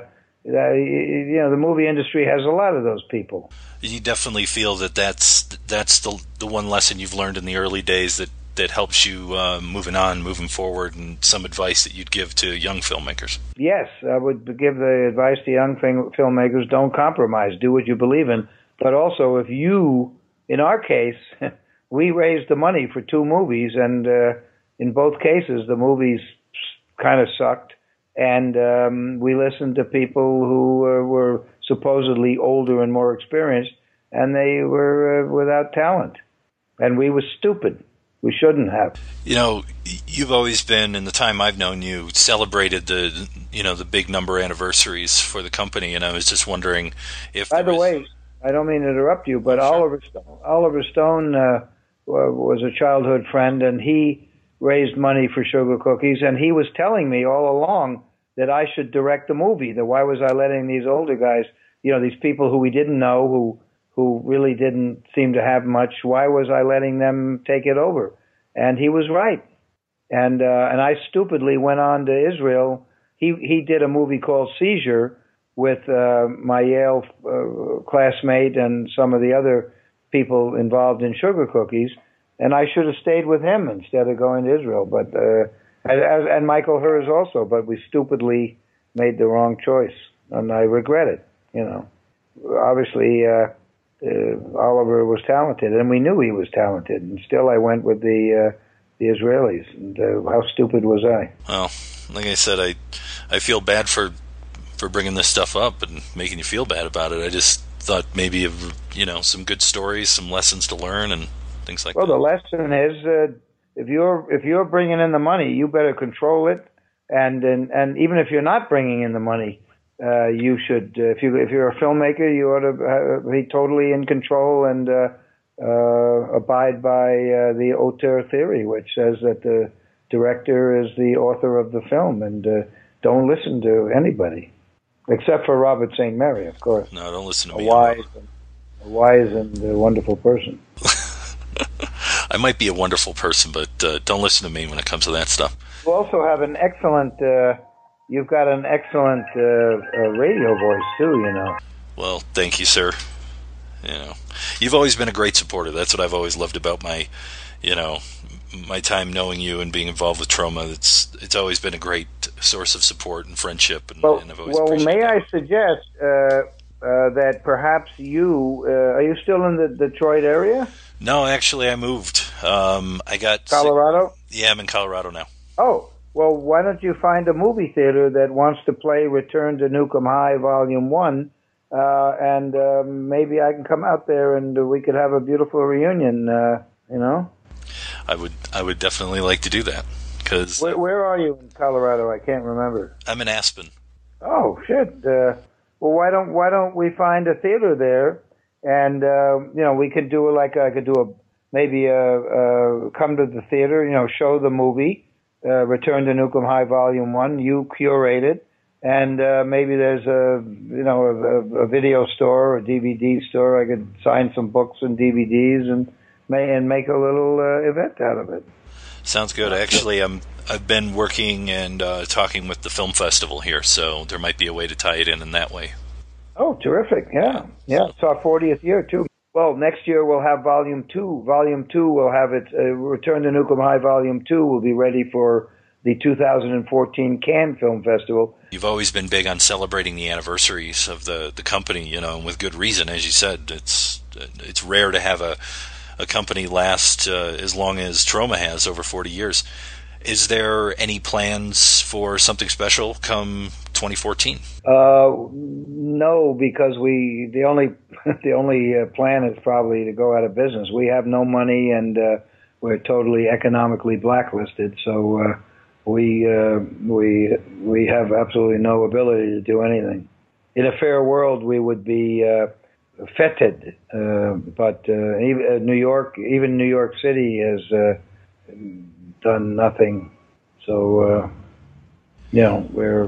S18: you know the movie industry has a lot of those people.
S7: You definitely feel that that's that's the the one lesson you've learned in the early days that that helps you uh, moving on, moving forward, and some advice that you'd give to young filmmakers.
S18: Yes, I would give the advice to young film- filmmakers: don't compromise, do what you believe in. But also, if you, in our case, we raised the money for two movies, and uh, in both cases, the movies kind of sucked. And um, we listened to people who uh, were supposedly older and more experienced, and they were uh, without talent. And we were stupid. We shouldn't have.
S7: You know, you've always been, in the time I've known you, celebrated the, you know, the big number anniversaries for the company, and I was just wondering if...
S18: By the
S7: was...
S18: way, I don't mean to interrupt you, but oh, sure. Oliver Stone, Oliver Stone uh, was a childhood friend, and he raised money for Sugar Cookies, and he was telling me all along that I should direct the movie. That why was I letting these older guys, you know, these people who we didn't know, who who really didn't seem to have much, why was I letting them take it over? And he was right. And uh, and I stupidly went on to Israel. He he did a movie called Seizure with uh, my Yale uh, classmate and some of the other people involved in Sugar Cookies. And I should have stayed with him instead of going to Israel. But uh, and, and Michael Hers also. But we stupidly made the wrong choice, and I regret it. You know, obviously uh, uh, Oliver was talented, and we knew he was talented. And still, I went with the uh, the Israelis. And uh, how stupid was I?
S7: Well, like I said, I I feel bad for for bringing this stuff up and making you feel bad about it. I just thought maybe of, you know, some good stories, some lessons to learn, and things like
S18: well,
S7: that.
S18: Well, the lesson is uh, if you're if you're bringing in the money, you better control it, and and, and even if you're not bringing in the money, uh, you should. Uh, if you if you're a filmmaker, you ought to be totally in control and uh, uh, abide by uh, the auteur theory, which says that the director is the author of the film, and uh, don't listen to anybody. Except for Robert Saint Mary, of course.
S7: No, don't listen to
S18: a
S7: me.
S18: Wise and, a wise and uh, wonderful person.
S7: I might be a wonderful person, but uh, don't listen to me when it comes to that stuff.
S18: You also have an excellent, uh, you've got an excellent uh, uh, radio voice, too, you know.
S7: Well, thank you, sir. You know, you've always been a great supporter. That's what I've always loved about my, you know, my time knowing you and being involved with Troma. It's it's always been a great source of support and friendship. And,
S18: well,
S7: and I've always
S18: well may
S7: that.
S18: I suggest uh, uh, that perhaps you, uh, are you still in the Detroit area?
S7: No, actually, I moved. Um, I got
S18: Colorado?
S7: Sick. Yeah, I'm in Colorado now.
S18: Oh, well, why don't you find a movie theater that wants to play Return to Nukem High Volume one, uh, and uh, maybe I can come out there and we could have a beautiful reunion, uh, you know?
S7: I would I would definitely like to do that. Cause
S18: where, where are you in Colorado? I can't remember.
S7: I'm in Aspen.
S18: Oh, shit. Uh, well, why don't why don't we find a theater there? And, uh, you know, we could do like, I could do a, maybe a, a come to the theater, you know, show the movie, uh, Return to Nukem High Volume one, you curate it, and uh, maybe there's a, you know, a, a video store or a D V D store. I could sign some books and D V Ds and may and make a little uh, event out of it.
S7: Sounds good. Actually, I'm, I've been working and uh, talking with the film festival here, so there might be a way to tie it in in that way.
S18: Oh, terrific. Yeah. Yeah, it's our fortieth year, too. Well, next year we'll have Volume two. Volume two will have it, uh, Return to Nukem High Volume two will be ready for the two thousand fourteen Cannes Film Festival.
S7: You've always been big on celebrating the anniversaries of the, the company, you know, and with good reason. As you said, it's it's rare to have a a company last uh, as long as Troma has, over forty years. Is there any plans for something special come twenty fourteen?
S18: Uh, no, because we the only the only uh, plan is probably to go out of business. We have no money, and uh, we're totally economically blacklisted. So uh, we uh, we we have absolutely no ability to do anything. In a fair world, we would be uh, feted, uh, but uh, even uh, New York, even New York City has uh, done nothing. So uh, you know, we're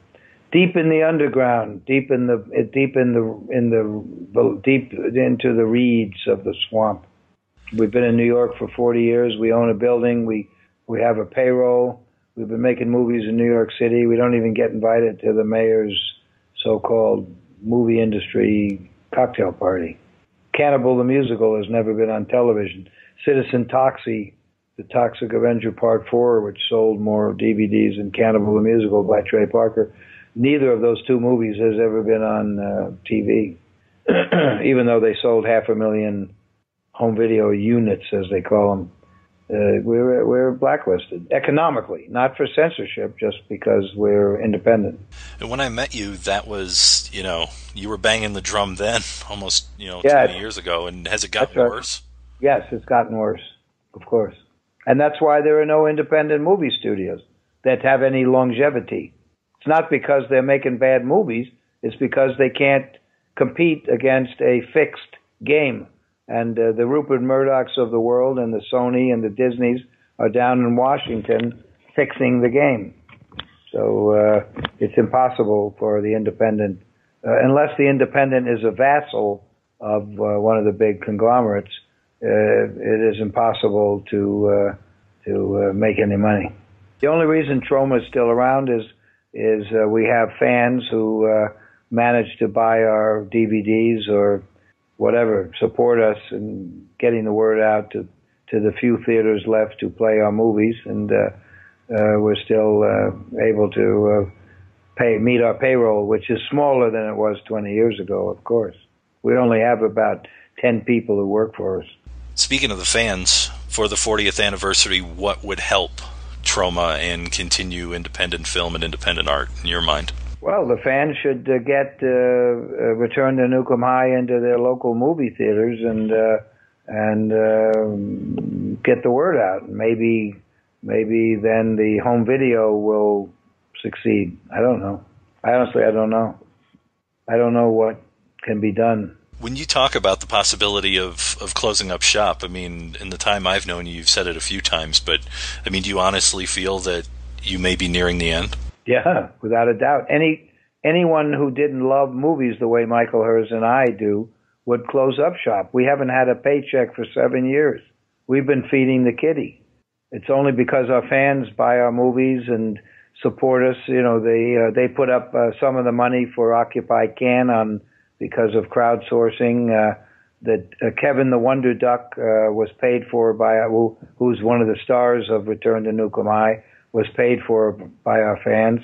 S18: deep in the underground, deep in the deep in the in the deep into the reeds of the swamp. We've been in New York for forty years. We own a building. We we have a payroll. We've been making movies in New York City. We don't even get invited to the mayor's so-called movie industry cocktail party. Cannibal the Musical has never been on television. Citizen Toxie, The Toxic Avenger Part four, which sold more D V Ds than Cannibal the Musical by Trey Parker, neither of those two movies has ever been on uh, T V, even though they sold half a million home video units, as they call them. Uh, we're we're blacklisted economically, not for censorship, just because we're independent.
S7: And when I met you, that was, you know, you were banging the drum then, almost, you know,
S18: yeah,
S7: twenty years ago. And has it gotten
S18: right.
S7: worse?
S18: Yes, it's gotten worse, of course. And that's why there are no independent movie studios that have any longevity. It's not because they're making bad movies. It's because they can't compete against a fixed game. And uh, the Rupert Murdochs of the world and the Sony and the Disneys are down in Washington fixing the game. So uh, it's impossible for the independent, uh, unless the independent is a vassal of uh, one of the big conglomerates, uh, it is impossible to uh, to uh, make any money. The only reason Troma is still around is is uh, we have fans who uh, manage to buy our D V Ds or whatever, support us in getting the word out to, to the few theaters left to play our movies, and uh, uh, we're still uh, able to uh, pay meet our payroll, which is smaller than it was twenty years ago, of course. We only have about ten people who work for us.
S7: Speaking of the fans, for the fortieth anniversary, what would help Troma and continue independent film and independent art, in your mind?
S18: Well, the fans should uh, get uh, uh, Return to Nukem High into their local movie theaters and uh, and uh, get the word out. Maybe maybe then the home video will succeed. I don't know. Honestly, I don't know. I don't know what can be done.
S7: When you talk about the possibility of, of closing up shop, I mean, in the time I've known you, you've said it a few times, but I mean, do you honestly feel that you may be nearing the end?
S18: Yeah, without a doubt. Any anyone who didn't love movies the way Michael Herz and I do would close up shop. We haven't had a paycheck for seven years. We've been feeding the kitty. It's only because our fans buy our movies and support us. You know, they uh, they put up uh, some of the money for Occupy Can on because of crowdsourcing. Uh, that uh, Kevin the Wonder Duck uh, was paid for by who, who's one of the stars of Return to Nukem High. Was paid for by our fans,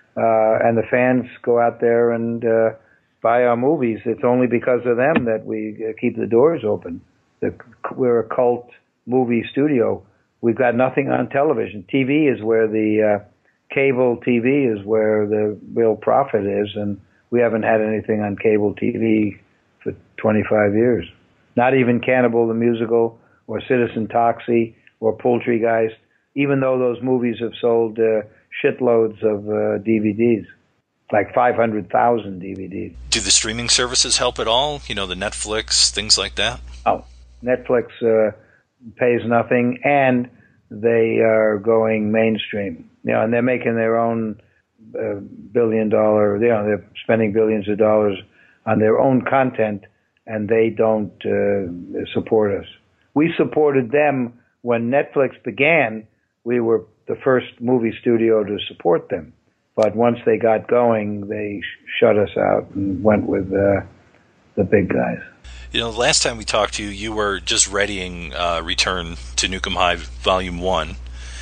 S18: uh, and the fans go out there and uh, buy our movies. It's only because of them that we uh, keep the doors open. The, we're a cult movie studio. We've got nothing on television. T V is where the uh, cable T V is where the real profit is, and we haven't had anything on cable T V for twenty-five years. Not even Cannibal the Musical or Citizen Toxie or Poultrygeist. Even though those movies have sold uh, shitloads of uh, D V Ds, like five hundred thousand D V Ds.
S7: Do the streaming services help at all? You know, the Netflix, things like that?
S18: Oh, Netflix uh, pays nothing, and they are going mainstream. You know, and they're making their own uh, billion dollar, you know, they're spending billions of dollars on their own content, and they don't uh, support us. We supported them when Netflix began. We were the first movie studio to support them. But once they got going, they sh- shut us out and went with uh, the big guys.
S7: You know, the last time we talked to you, you were just readying uh, Return to Nukem High Volume one,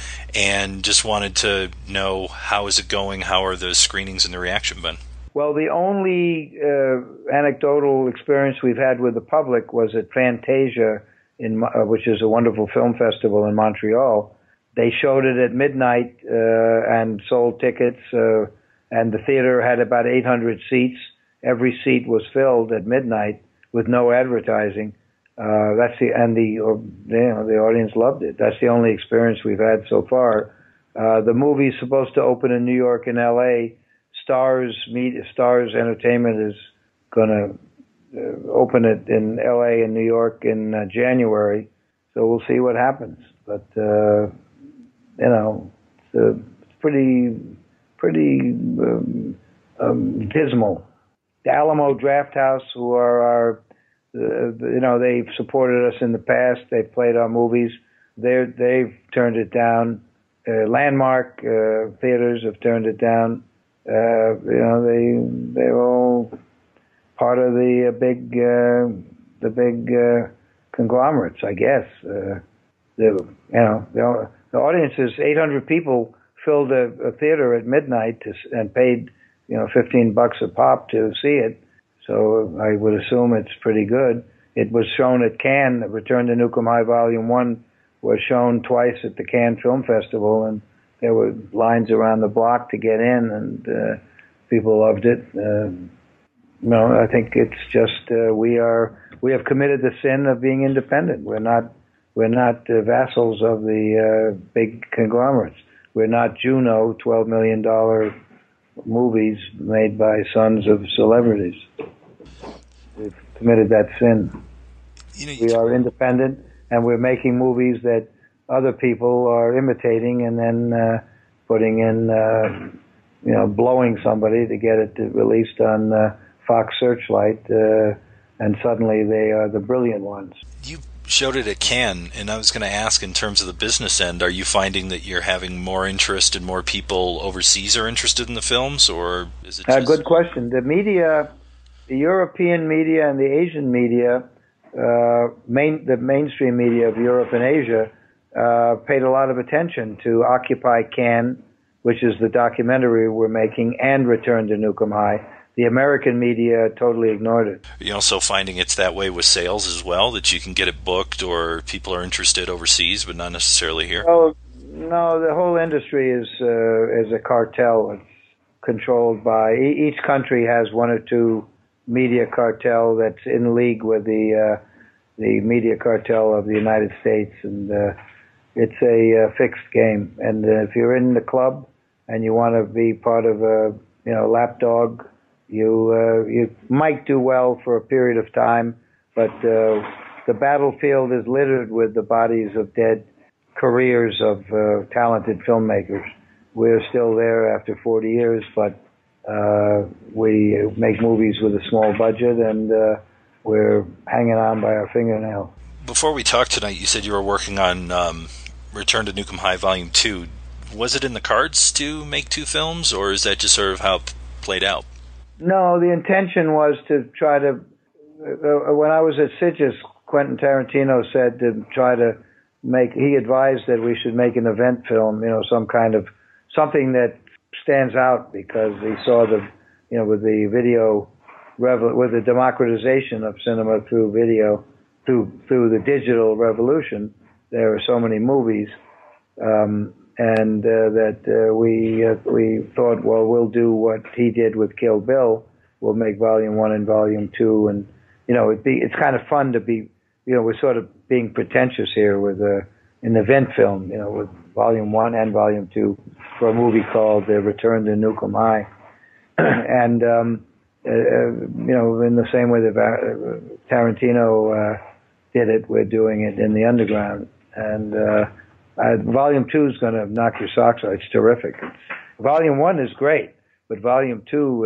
S7: and just wanted to know, how is it going? How are the screenings and the reaction been?
S18: Well, the only uh, anecdotal experience we've had with the public was at Fantasia in uh, which is a wonderful film festival in Montreal. They showed it at midnight uh, and sold tickets, uh, and the theater had about eight hundred seats. Every seat was filled at midnight with no advertising. Uh, that's the and the or, you know, the audience loved it. That's the only experience we've had so far. Uh, the movie's supposed to open in New York and L A. Stars Media, Stars Entertainment is going to uh, open it in L A and New York in uh, January. So we'll see what happens. But uh, you know, it's, uh, it's pretty pretty um, um, dismal. The Alamo Drafthouse, who are our Uh, you know, they've supported us in the past. They've played our movies. They're, they've turned it down. Uh, Landmark uh, theaters have turned it down. Uh, you know, they they're all part of the uh, big uh, the big uh, conglomerates, I guess. Uh, the you know the, the audience is eight hundred people filled a, a theater at midnight to, and paid you know fifteen bucks a pop to see it. So I would assume it's pretty good. It was shown at Cannes. Return to Nukem High Volume one was shown twice at the Cannes Film Festival, and there were lines around the block to get in, and uh, people loved it. Uh, no, I think it's just uh, we are we have committed the sin of being independent. We're not we're not uh, vassals of the uh, big conglomerates. We're not Juno, twelve million dollar movies made by sons of celebrities. We've committed that sin.
S7: You know, you
S18: we are independent, and we're making movies that other people are imitating and then uh, putting in, uh, you know, blowing somebody to get it released on uh, Fox Searchlight, uh, and suddenly they are the brilliant ones.
S7: You showed it at Cannes, and I was going to ask, in terms of the business end, are you finding that you're having more interest and more people overseas are interested in the films, or is it
S18: A
S7: just...
S18: uh, good question. The media, the European media and the Asian media, uh, main, the mainstream media of Europe and Asia, uh, paid a lot of attention to Occupy Cannes, which is the documentary we're making, and Return to Nukem High. The American media totally ignored it.
S7: Are you also finding it's that way with sales as well, that you can get it booked or people are interested overseas but not necessarily here?
S18: Oh, no, the whole industry is uh, is a cartel. It's controlled by... E- each country has one or two media cartel that's in league with the uh, the media cartel of the United States, and uh, it's a uh, fixed game. And uh, if you're in the club and you want to be part of a you know lapdog, You uh, you might do well for a period of time, but uh, the battlefield is littered with the bodies of dead careers of uh, talented filmmakers. We're still there after forty years, but uh, we make movies with a small budget, and uh, we're hanging on by our fingernail.
S7: Before we talked tonight, you said you were working on um, Return to Nukem High Volume two. Was it in the cards to make two films, or is that just sort of how it played out?
S18: No, the intention was to try to, uh, when I was at Sitges, Quentin Tarantino said to try to make, he advised that we should make an event film, you know, some kind of, something that stands out, because he saw the, you know, with the video, with the democratization of cinema through video, through through the digital revolution, there are so many movies, um, and uh, that uh, we uh, we thought, well, we'll do what he did with Kill Bill. We'll make Volume One and Volume Two, and you know, it'd be it's kind of fun to be, you know, we're sort of being pretentious here with uh, an event film, you know, with Volume One and Volume Two for a movie called uh, Return to Nukem High, and um, uh, you know, in the same way that uh, Tarantino uh, did it, we're doing it in the underground, and uh, uh, Volume Two is going to knock your socks off. It's terrific. It's, Volume One is great, but Volume Two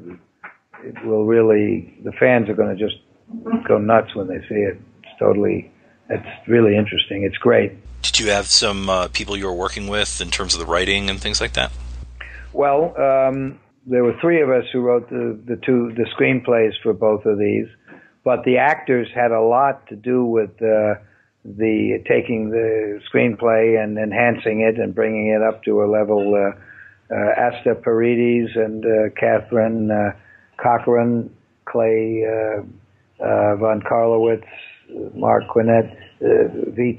S18: uh, it will really, the fans are going to just go nuts when they see it. It's totally, it's really interesting. It's great.
S7: Did you have some uh, people you were working with in terms of the writing and things like that?
S18: Well, um, there were three of us who wrote the, the two the screenplays for both of these, but the actors had a lot to do with uh, the taking the screenplay and enhancing it and bringing it up to a level. Uh, uh, Asta Paredes and uh, Catherine uh, Cochran, Clay uh, uh, von Karlowitz, Mark Quinnett, uh,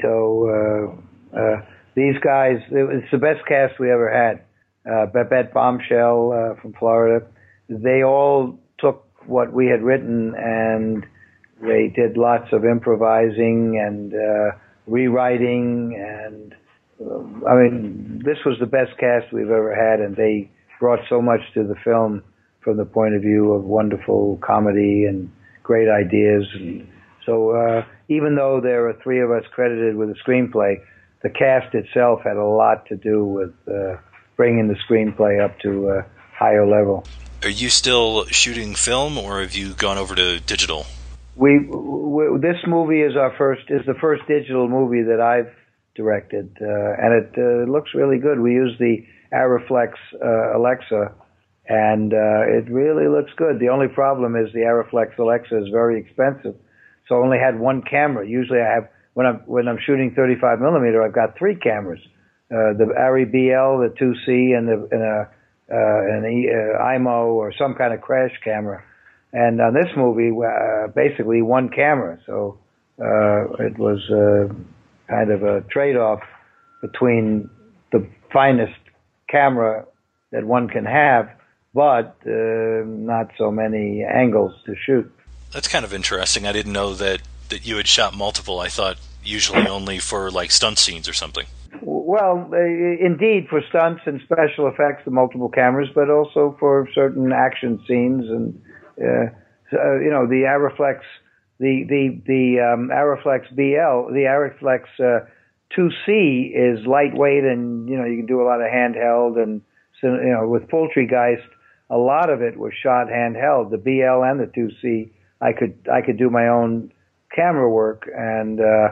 S18: Vito. Uh, uh, these guys, it's the best cast we ever had. Uh, Babette Bombshell uh, from Florida. They all took what we had written and they did lots of improvising and uh, rewriting. And uh, I mean, this was the best cast we've ever had, and they brought so much to the film from the point of view of wonderful comedy and great ideas. And so uh, even though there are three of us credited with a screenplay, the cast itself had a lot to do with uh, bringing the screenplay up to a higher level.
S7: Are you still shooting film, or have you gone over to digital?
S18: We, we this movie is our first is the first digital movie that I've directed, uh, and it uh, looks really good. We use the Arriflex uh, Alexa, and uh, it really looks good. The only problem is the Arriflex Alexa is very expensive, so I only had one camera. Usually, I have when I'm when I'm shooting thirty-five millimeter, I've got three cameras. Uh, the Arri B L, the two C, and, the, and a, uh, an e, uh, I M O or some kind of crash camera. And on this movie, uh, basically one camera. So uh, it was uh, kind of a trade-off between the finest camera that one can have, but uh, not so many angles to shoot.
S7: That's kind of interesting. I didn't know that, that you had shot multiple. I thought usually only for like stunt scenes or something.
S18: Well, uh, indeed, for stunts and special effects, the multiple cameras, but also for certain action scenes. And, uh, so, you know, the Arriflex, the, the, the um, Arriflex B L, the Arriflex uh, two C is lightweight and, you know, you can do a lot of handheld. And, so, you know, with Poultrygeist, a lot of it was shot handheld. The B L and the two C, I could, I could do my own camera work, and, uh,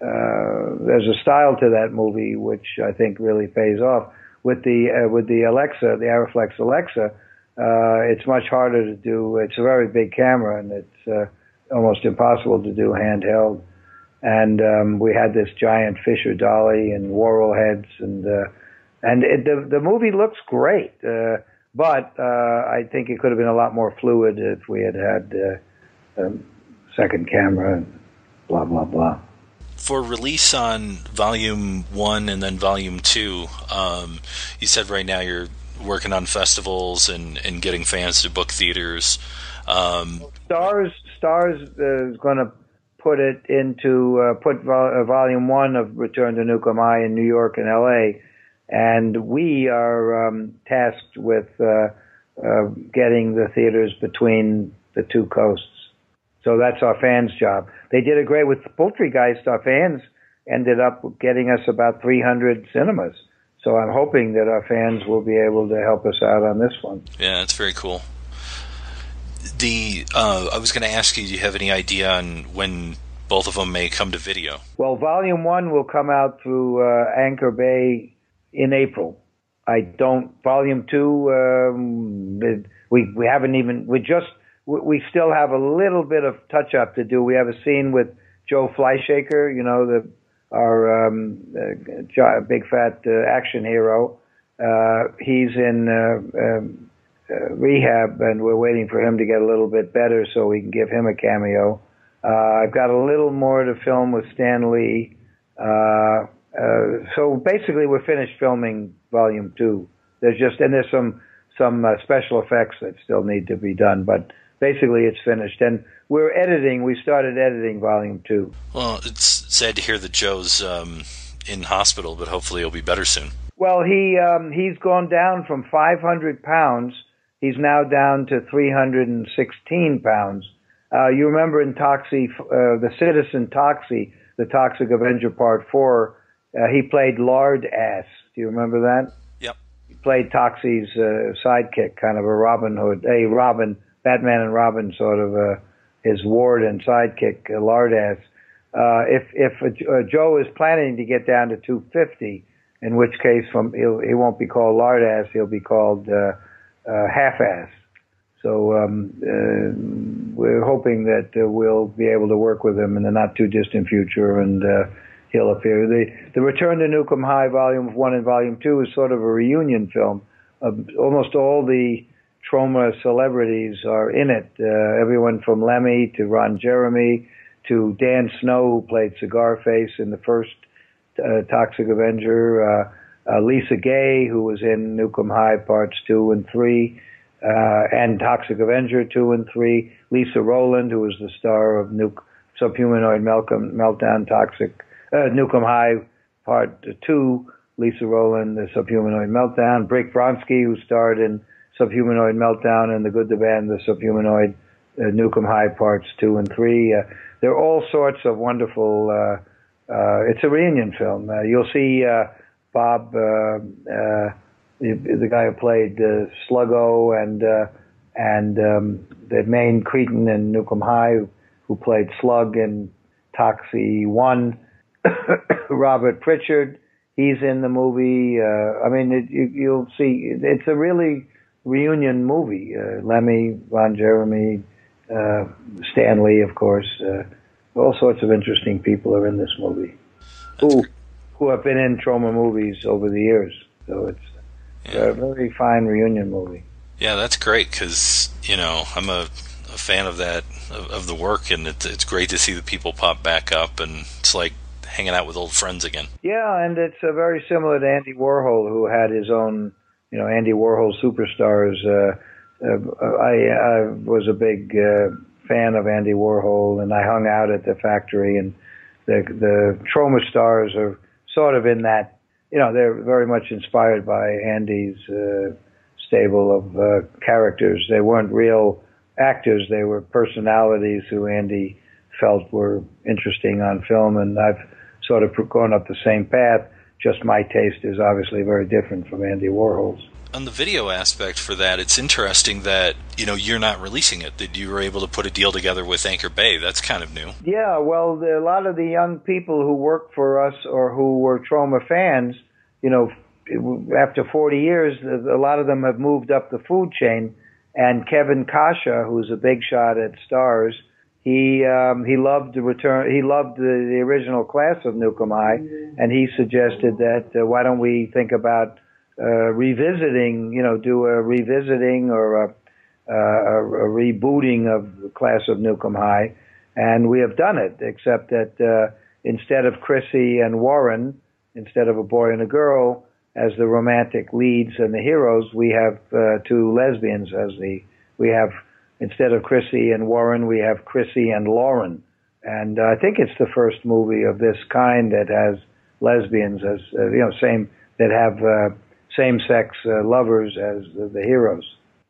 S18: Uh, there's a style to that movie which I think really pays off. With the uh, with the Alexa, the Arriflex Alexa, uh, it's much harder to do. It's a very big camera, and it's uh, almost impossible to do handheld. And um, we had this giant Fisher Dolly and Worrell heads, and uh, and it, the the movie looks great. Uh, but uh, I think it could have been a lot more fluid if we had had uh, a second camera. And blah blah blah.
S7: For release on Volume one and then Volume two, um, you said right now you're working on festivals and, and getting fans to book theaters. Um,
S18: Stars Stars uh, is going to put it into, uh, put vol- uh, Volume one of Return to Nukem High in New York and L A, and we are um, tasked with uh, uh, getting the theaters between the two coasts. So that's our fans' job. They did it great with Poultrygeist. Our fans ended up getting us about three hundred cinemas. So I'm hoping that our fans will be able to help us out on this one.
S7: Yeah, that's very cool. The uh, I was going to ask you, do you have any idea on when both of them may come to video?
S18: Well, Volume one will come out through uh, Anchor Bay in April. I don't. Volume two, um, we we haven't even. We just. We still have a little bit of touch-up to do. We have a scene with Joe Fleischaker, you know, the our um, uh, big fat uh, action hero. Uh, he's in uh, um, uh, rehab, and we're waiting for him to get a little bit better so we can give him a cameo. Uh, I've got a little more to film with Stan Lee. Uh, uh, so basically, we're finished filming Volume Two. There's just and there's some some uh, special effects that still need to be done, but basically it's finished. And we're editing. We started editing Volume Two.
S7: Well, it's sad to hear that Joe's um, in hospital, but hopefully he'll be better soon.
S18: Well, he um, he's gone down from five hundred pounds. He's now down to three hundred sixteen pounds. Uh, you remember in Toxie, uh, the Citizen Toxie, the Toxic Avenger Part Four, uh, he played Lard Ass. Do you remember that?
S7: Yep.
S18: He played Toxie's uh, sidekick, kind of a Robin Hood, a Robin, Batman and Robin sort of uh, his ward and sidekick, uh, Lard Ass. Uh, if if uh, Joe is planning to get down to two fifty, in which case from he'll, he won't be called Lard Ass, he'll be called uh, uh, Half Ass. So um, uh, we're hoping that uh, we'll be able to work with him in the not too distant future, and uh, he'll appear. The the Return to Nukem High Volume One and Volume Two is sort of a reunion film. Uh, almost all the Troma celebrities are in it. Uh, everyone from Lemmy to Ron Jeremy to Dan Snow, who played Cigarface in the first uh, Toxic Avenger, uh, uh, Lisa Gay, who was in Nukem High Parts two and three, uh, and Toxic Avenger two and three, Lisa Rowland, who was the star of Nuke, Subhumanoid Meltdown, Meltdown Toxic, uh, Nukem High Part two, Lisa Rowland, the Subhumanoid Meltdown, Brick Bronsky, who starred in Subhumanoid Meltdown and The Good, the Bad, and the Subhumanoid uh, Nukem High Parts two and three. Uh, there are all sorts of wonderful, uh, uh, it's a reunion film. Uh, you'll see uh, Bob, uh, uh, the, the guy who played uh, Sluggo, and uh, and um, the main Cretin in Nukem High, who, who played Slug in Toxie one, Robert Pritchard, he's in the movie. Uh, I mean, it, you, you'll see, it's a really reunion movie. Uh, Lemmy, Ron Jeremy, uh, Stan Lee, of course. Uh, all sorts of interesting people are in this movie who who have been in Troma movies over the years. So it's
S7: Yeah.
S18: a very fine reunion movie.
S7: Yeah, that's great because, you know, I'm a, a fan of that, of, of the work, and it, it's great to see the people pop back up, and it's like hanging out with old friends again.
S18: Yeah, and it's uh, very similar to Andy Warhol, who had his own, you know, Andy Warhol Superstars. Uh, uh, I, I was a big uh, fan of Andy Warhol, and I hung out at the factory, and the, the Troma stars are sort of in that, you know, they're very much inspired by Andy's uh, stable of uh, characters. They weren't real actors, they were personalities who Andy felt were interesting on film, and I've sort of gone up the same path, just my taste is obviously very different from Andy Warhol's.
S7: On the video aspect for that, it's interesting that, you know, you're not releasing it, that you were able to put a deal together with Anchor Bay. That's kind of new.
S18: Yeah, well, the, a lot of the young people who work for us or who were Troma fans, you know, after forty years, a lot of them have moved up the food chain, and Kevin Kasha, who's a big shot at Stars, He um, he loved the return. He loved the, the original class of Nukem High, and he suggested that uh, why don't we think about uh, revisiting, you know, do a revisiting or a, uh, a, a rebooting of the class of Nukem High, and we have done it. Except that uh, instead of Chrissy and Warren, instead of a boy and a girl as the romantic leads and the heroes, we have uh, two lesbians as the we have. Instead of Chrissy and Warren, we have Chrissy and Lauren. And uh, I think it's the first movie of this kind that has lesbians as, uh, you know, same, that have uh, same-sex uh, lovers as the, the heroes.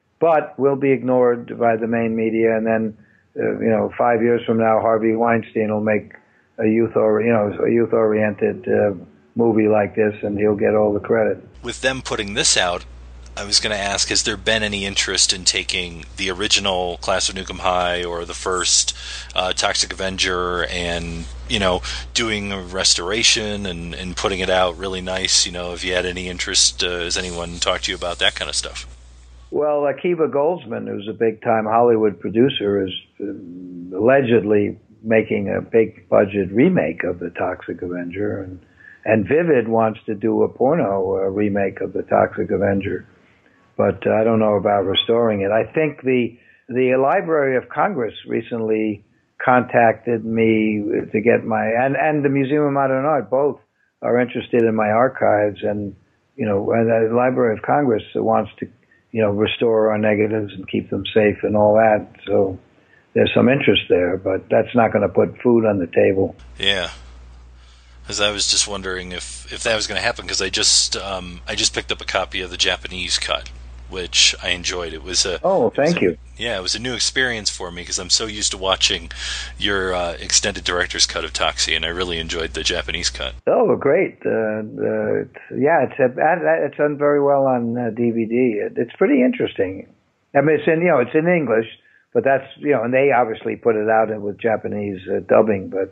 S18: But will be ignored by the main media, and then, uh, you know, five years from now, Harvey Weinstein will make a youth or, you know, a youth-oriented uh, movie like this, and he'll get all the credit.
S7: With them putting this out, I was going to ask, has there been any interest in taking the original Class of Nukem High or the first uh, Toxic Avenger and, you know, doing a restoration and, and putting it out really nice? You know, have you had any interest? Uh, has anyone talked to you about that kind of stuff?
S18: Well, Akiva Goldsman, who's a big-time Hollywood producer, is uh, allegedly making a big-budget remake of the Toxic Avenger, and, and Vivid wants to do a porno uh, remake of the Toxic Avenger. But uh, I don't know about restoring it. I think the the Library of Congress recently contacted me to get my, and, and the Museum of Modern Art both are interested in my archives, and, you know, and the Library of Congress wants to, you know, restore our negatives and keep them safe and all that. So there's some interest there, but that's not going to put food on the table.
S7: Yeah. Because I was just wondering if, if that was going to happen, because I just um, I just picked up a copy of the Japanese cut, which I enjoyed. It was a
S18: oh, thank
S7: a,
S18: you.
S7: Yeah, it was a new experience for me because I'm so used to watching your uh, extended director's cut of Toxie, and I really enjoyed the Japanese cut.
S18: Oh, great! Uh, uh, it's, yeah, it's it's done very well on uh, D V D. It, it's pretty interesting. I mean, it's in you know it's in English, but that's you know, and they obviously put it out with Japanese uh, dubbing, but.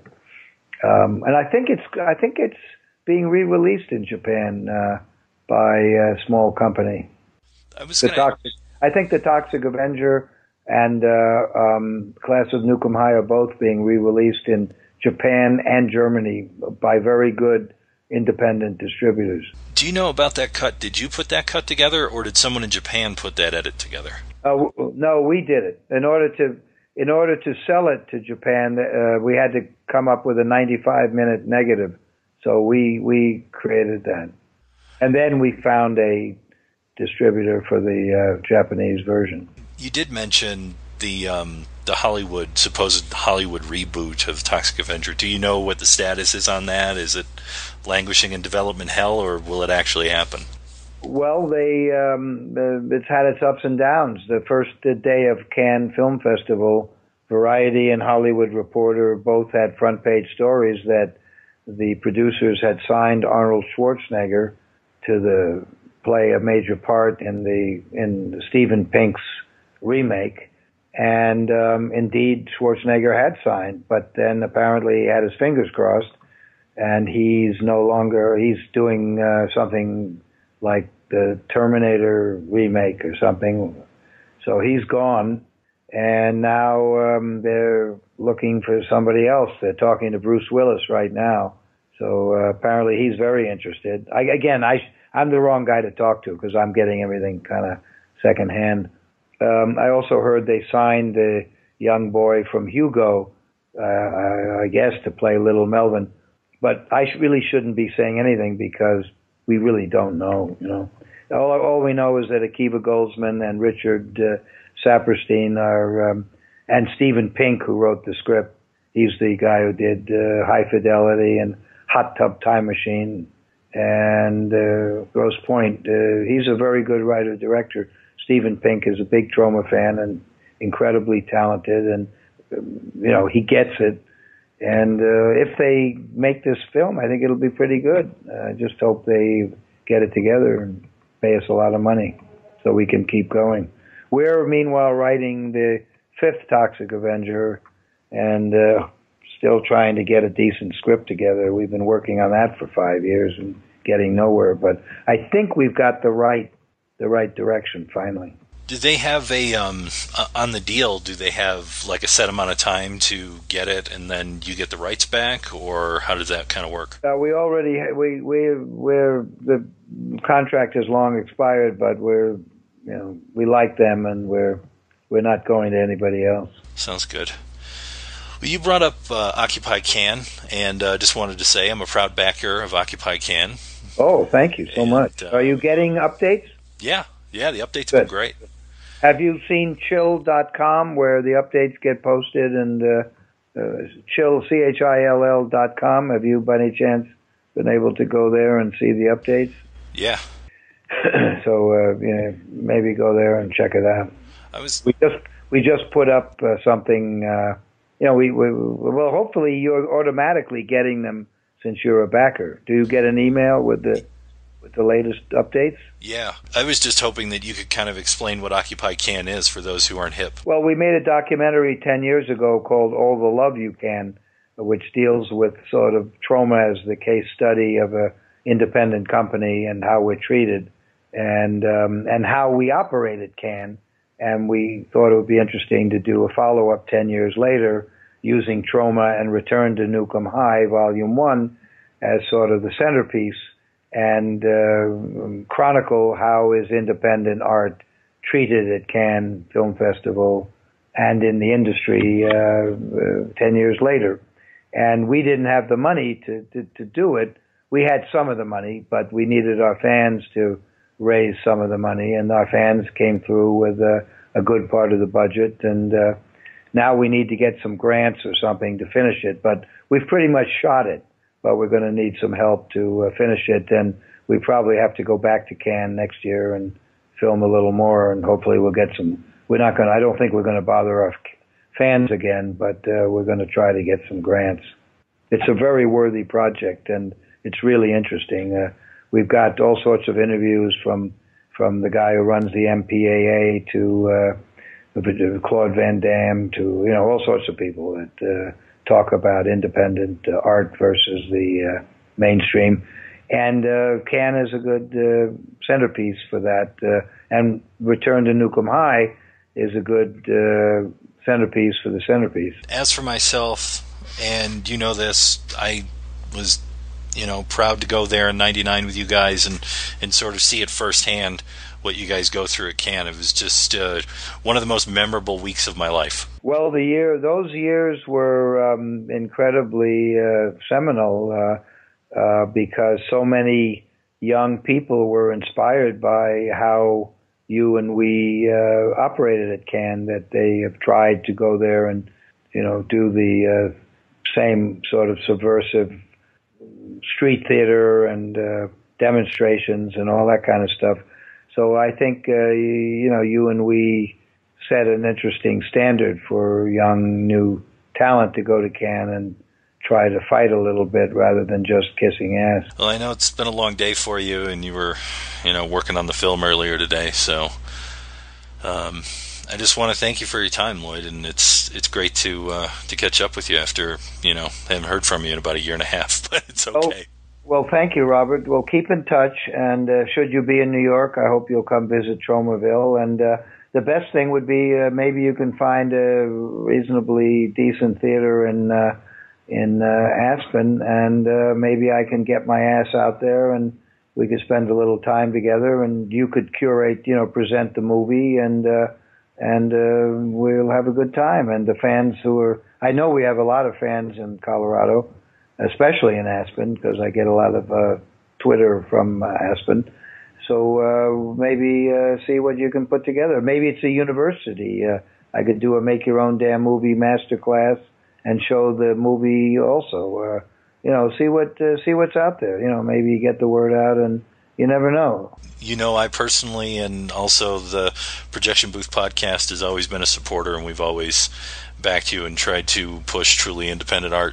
S18: Um, and I think it's I think it's being re-released in Japan uh, by a small company.
S7: I was
S18: the
S7: gonna...
S18: Toxic, I think the Toxic Avenger and uh, um, Class of Nukem High are both being re-released in Japan and Germany by very good independent distributors.
S7: Do you know about that cut? Did you put that cut together, or did someone in Japan put that edit together?
S18: Uh, no, we did it in order to. in order to sell it to Japan, uh, we had to come up with a ninety-five minute negative. So we we created that, and then we found a distributor for the uh, Japanese version.
S7: You did mention the um, the Hollywood supposed Hollywood reboot of Toxic Avenger. Do you know what the status is on that? Is it languishing in development hell, or will it actually happen?
S18: Well, they um, uh, it's had its ups and downs. The first day of Cannes Film Festival, Variety and Hollywood Reporter both had front page stories that the producers had signed Arnold Schwarzenegger to the play a major part in the in Steven Pink's remake, and um, indeed Schwarzenegger had signed, but then apparently he had his fingers crossed, and he's no longer he's doing uh, something like the Terminator remake or something. So he's gone, and now um, they're looking for somebody else. They're talking to Bruce Willis right now. So uh, apparently he's very interested. I, again, I, I'm the wrong guy to talk to because I'm getting everything kind of secondhand. Um, I also heard they signed the young boy from Hugo, uh, I, I guess, to play Little Melvin. But I sh- really shouldn't be saying anything because we really don't know, you know. All, all we know is that Akiva Goldsman and Richard uh, Saperstein are, um, and Steven Pink, who wrote the script. He's the guy who did uh, High Fidelity and Hot Tub Time Machine and uh, Grosse Pointe. Uh, he's a very good writer-director. Steven Pink is a big Troma fan and incredibly talented, and, you know, he gets it. And uh, if they make this film, I think it'll be pretty good. I uh, just hope they get it together and pay us a lot of money so we can keep going. We're, meanwhile, writing the fifth Toxic Avenger and uh, still trying to get a decent script together. We've been working on that for five years and getting nowhere. But I think we've got the right the right direction finally.
S7: Do they have a, um, uh, on the deal, do they have like a set amount of time to get it and then you get the rights back, or how does that kind of work?
S18: Uh, we already, we, we, we're, the contract is long expired, but we're, you know, we like them and we're, we're not going to anybody else.
S7: Sounds good. Well, you brought up uh, Occupy Cannes, and uh, just wanted to say I'm a proud backer of Occupy Cannes.
S18: Oh, thank you so
S7: and,
S18: much.
S7: Uh,
S18: Are you getting updates?
S7: Yeah, yeah, the updates
S18: Good.
S7: have been great.
S18: Have you seen chill dot com where the updates get posted, and uh, uh, chill, C H I L L dot com? Have you, by any chance, been able to go there and see the updates?
S7: Yeah.
S18: So, uh, you know, maybe go there and check it out.
S7: I was.
S18: We just we just put up uh, something. Uh, you know, we, we well, hopefully you're automatically getting them since you're a backer. Do you get an email with the with the latest updates?
S7: Yeah, I was just hoping that you could kind of explain what Occupy Cannes is for those who aren't hip.
S18: Well, we made a documentary ten years ago called All the Love You Can, which deals with sort of Troma as the case study of a independent company and how we're treated, and um, and how we operated Cannes. And we thought it would be interesting to do a follow-up ten years later using Troma and Return to Newcomb High, Volume one, as sort of the centerpiece, and uh, chronicle how is independent art treated at Cannes Film Festival and in the industry uh, uh, ten years later. And we didn't have the money to, to, to do it. We had some of the money, but we needed our fans to raise some of the money, and our fans came through with uh, a good part of the budget, and uh, now we need to get some grants or something to finish it, but we've pretty much shot it, but we're going to need some help to uh, finish it, and we probably have to go back to Cannes next year and film a little more, and hopefully we'll get some, we're not going to, I don't think we're going to bother our fans again, but uh, we're going to try to get some grants. It's a very worthy project, and it's really interesting. Uh, We've got all sorts of interviews from from the guy who runs the M P A A to uh, Claude Van Damme to, you know, all sorts of people that uh, talk about independent uh, art versus the uh, mainstream. And uh, Cannes is a good uh, centerpiece for that. Uh, and Return to Newcomb High is a good uh, centerpiece for the centerpiece.
S7: As for myself, and you know this, I was... you know, proud to go there in ninety-nine with you guys and, and sort of see it firsthand what you guys go through at Cannes. It was just uh, one of the most memorable weeks of my life.
S18: Well, the year, those years were um, incredibly uh, seminal uh, uh, because so many young people were inspired by how you and we uh, operated at Cannes, that they have tried to go there and, you know, do the uh, same sort of subversive street theater and uh, demonstrations and all that kind of stuff. So I think, uh, you know, you and we set an interesting standard for young, new talent to go to Cannes and try to fight a little bit rather than just kissing ass.
S7: Well, I know it's been a long day for you, and you were, you know, working on the film earlier today, so um, I just want to thank you for your time, Lloyd, and it's it's great to uh, to catch up with you after, you know, I haven't heard from you in about a year and a half, but it's okay.
S18: Oh, well, thank you, Robert. We'll keep in touch, and uh, should you be in New York, I hope you'll come visit Tromaville, and uh, the best thing would be uh, maybe you can find a reasonably decent theater in uh, in uh, Aspen, and uh, maybe I can get my ass out there and we could spend a little time together, and you could curate, you know, present the movie, and uh, and uh, we'll have a good time. And the fans who are, I know we have a lot of fans in Colorado, especially in Aspen, because I get a lot of uh, Twitter from uh, Aspen. So uh, maybe uh, see what you can put together. Maybe it's a university. Uh, I could do a make your own damn movie masterclass and show the movie also. Uh, you know, see what uh, see what's out there. You know, maybe you get the word out, and you never know.
S7: You know, I personally, and also the Projection Booth podcast, has always been a supporter, and we've always backed you and tried to push truly independent art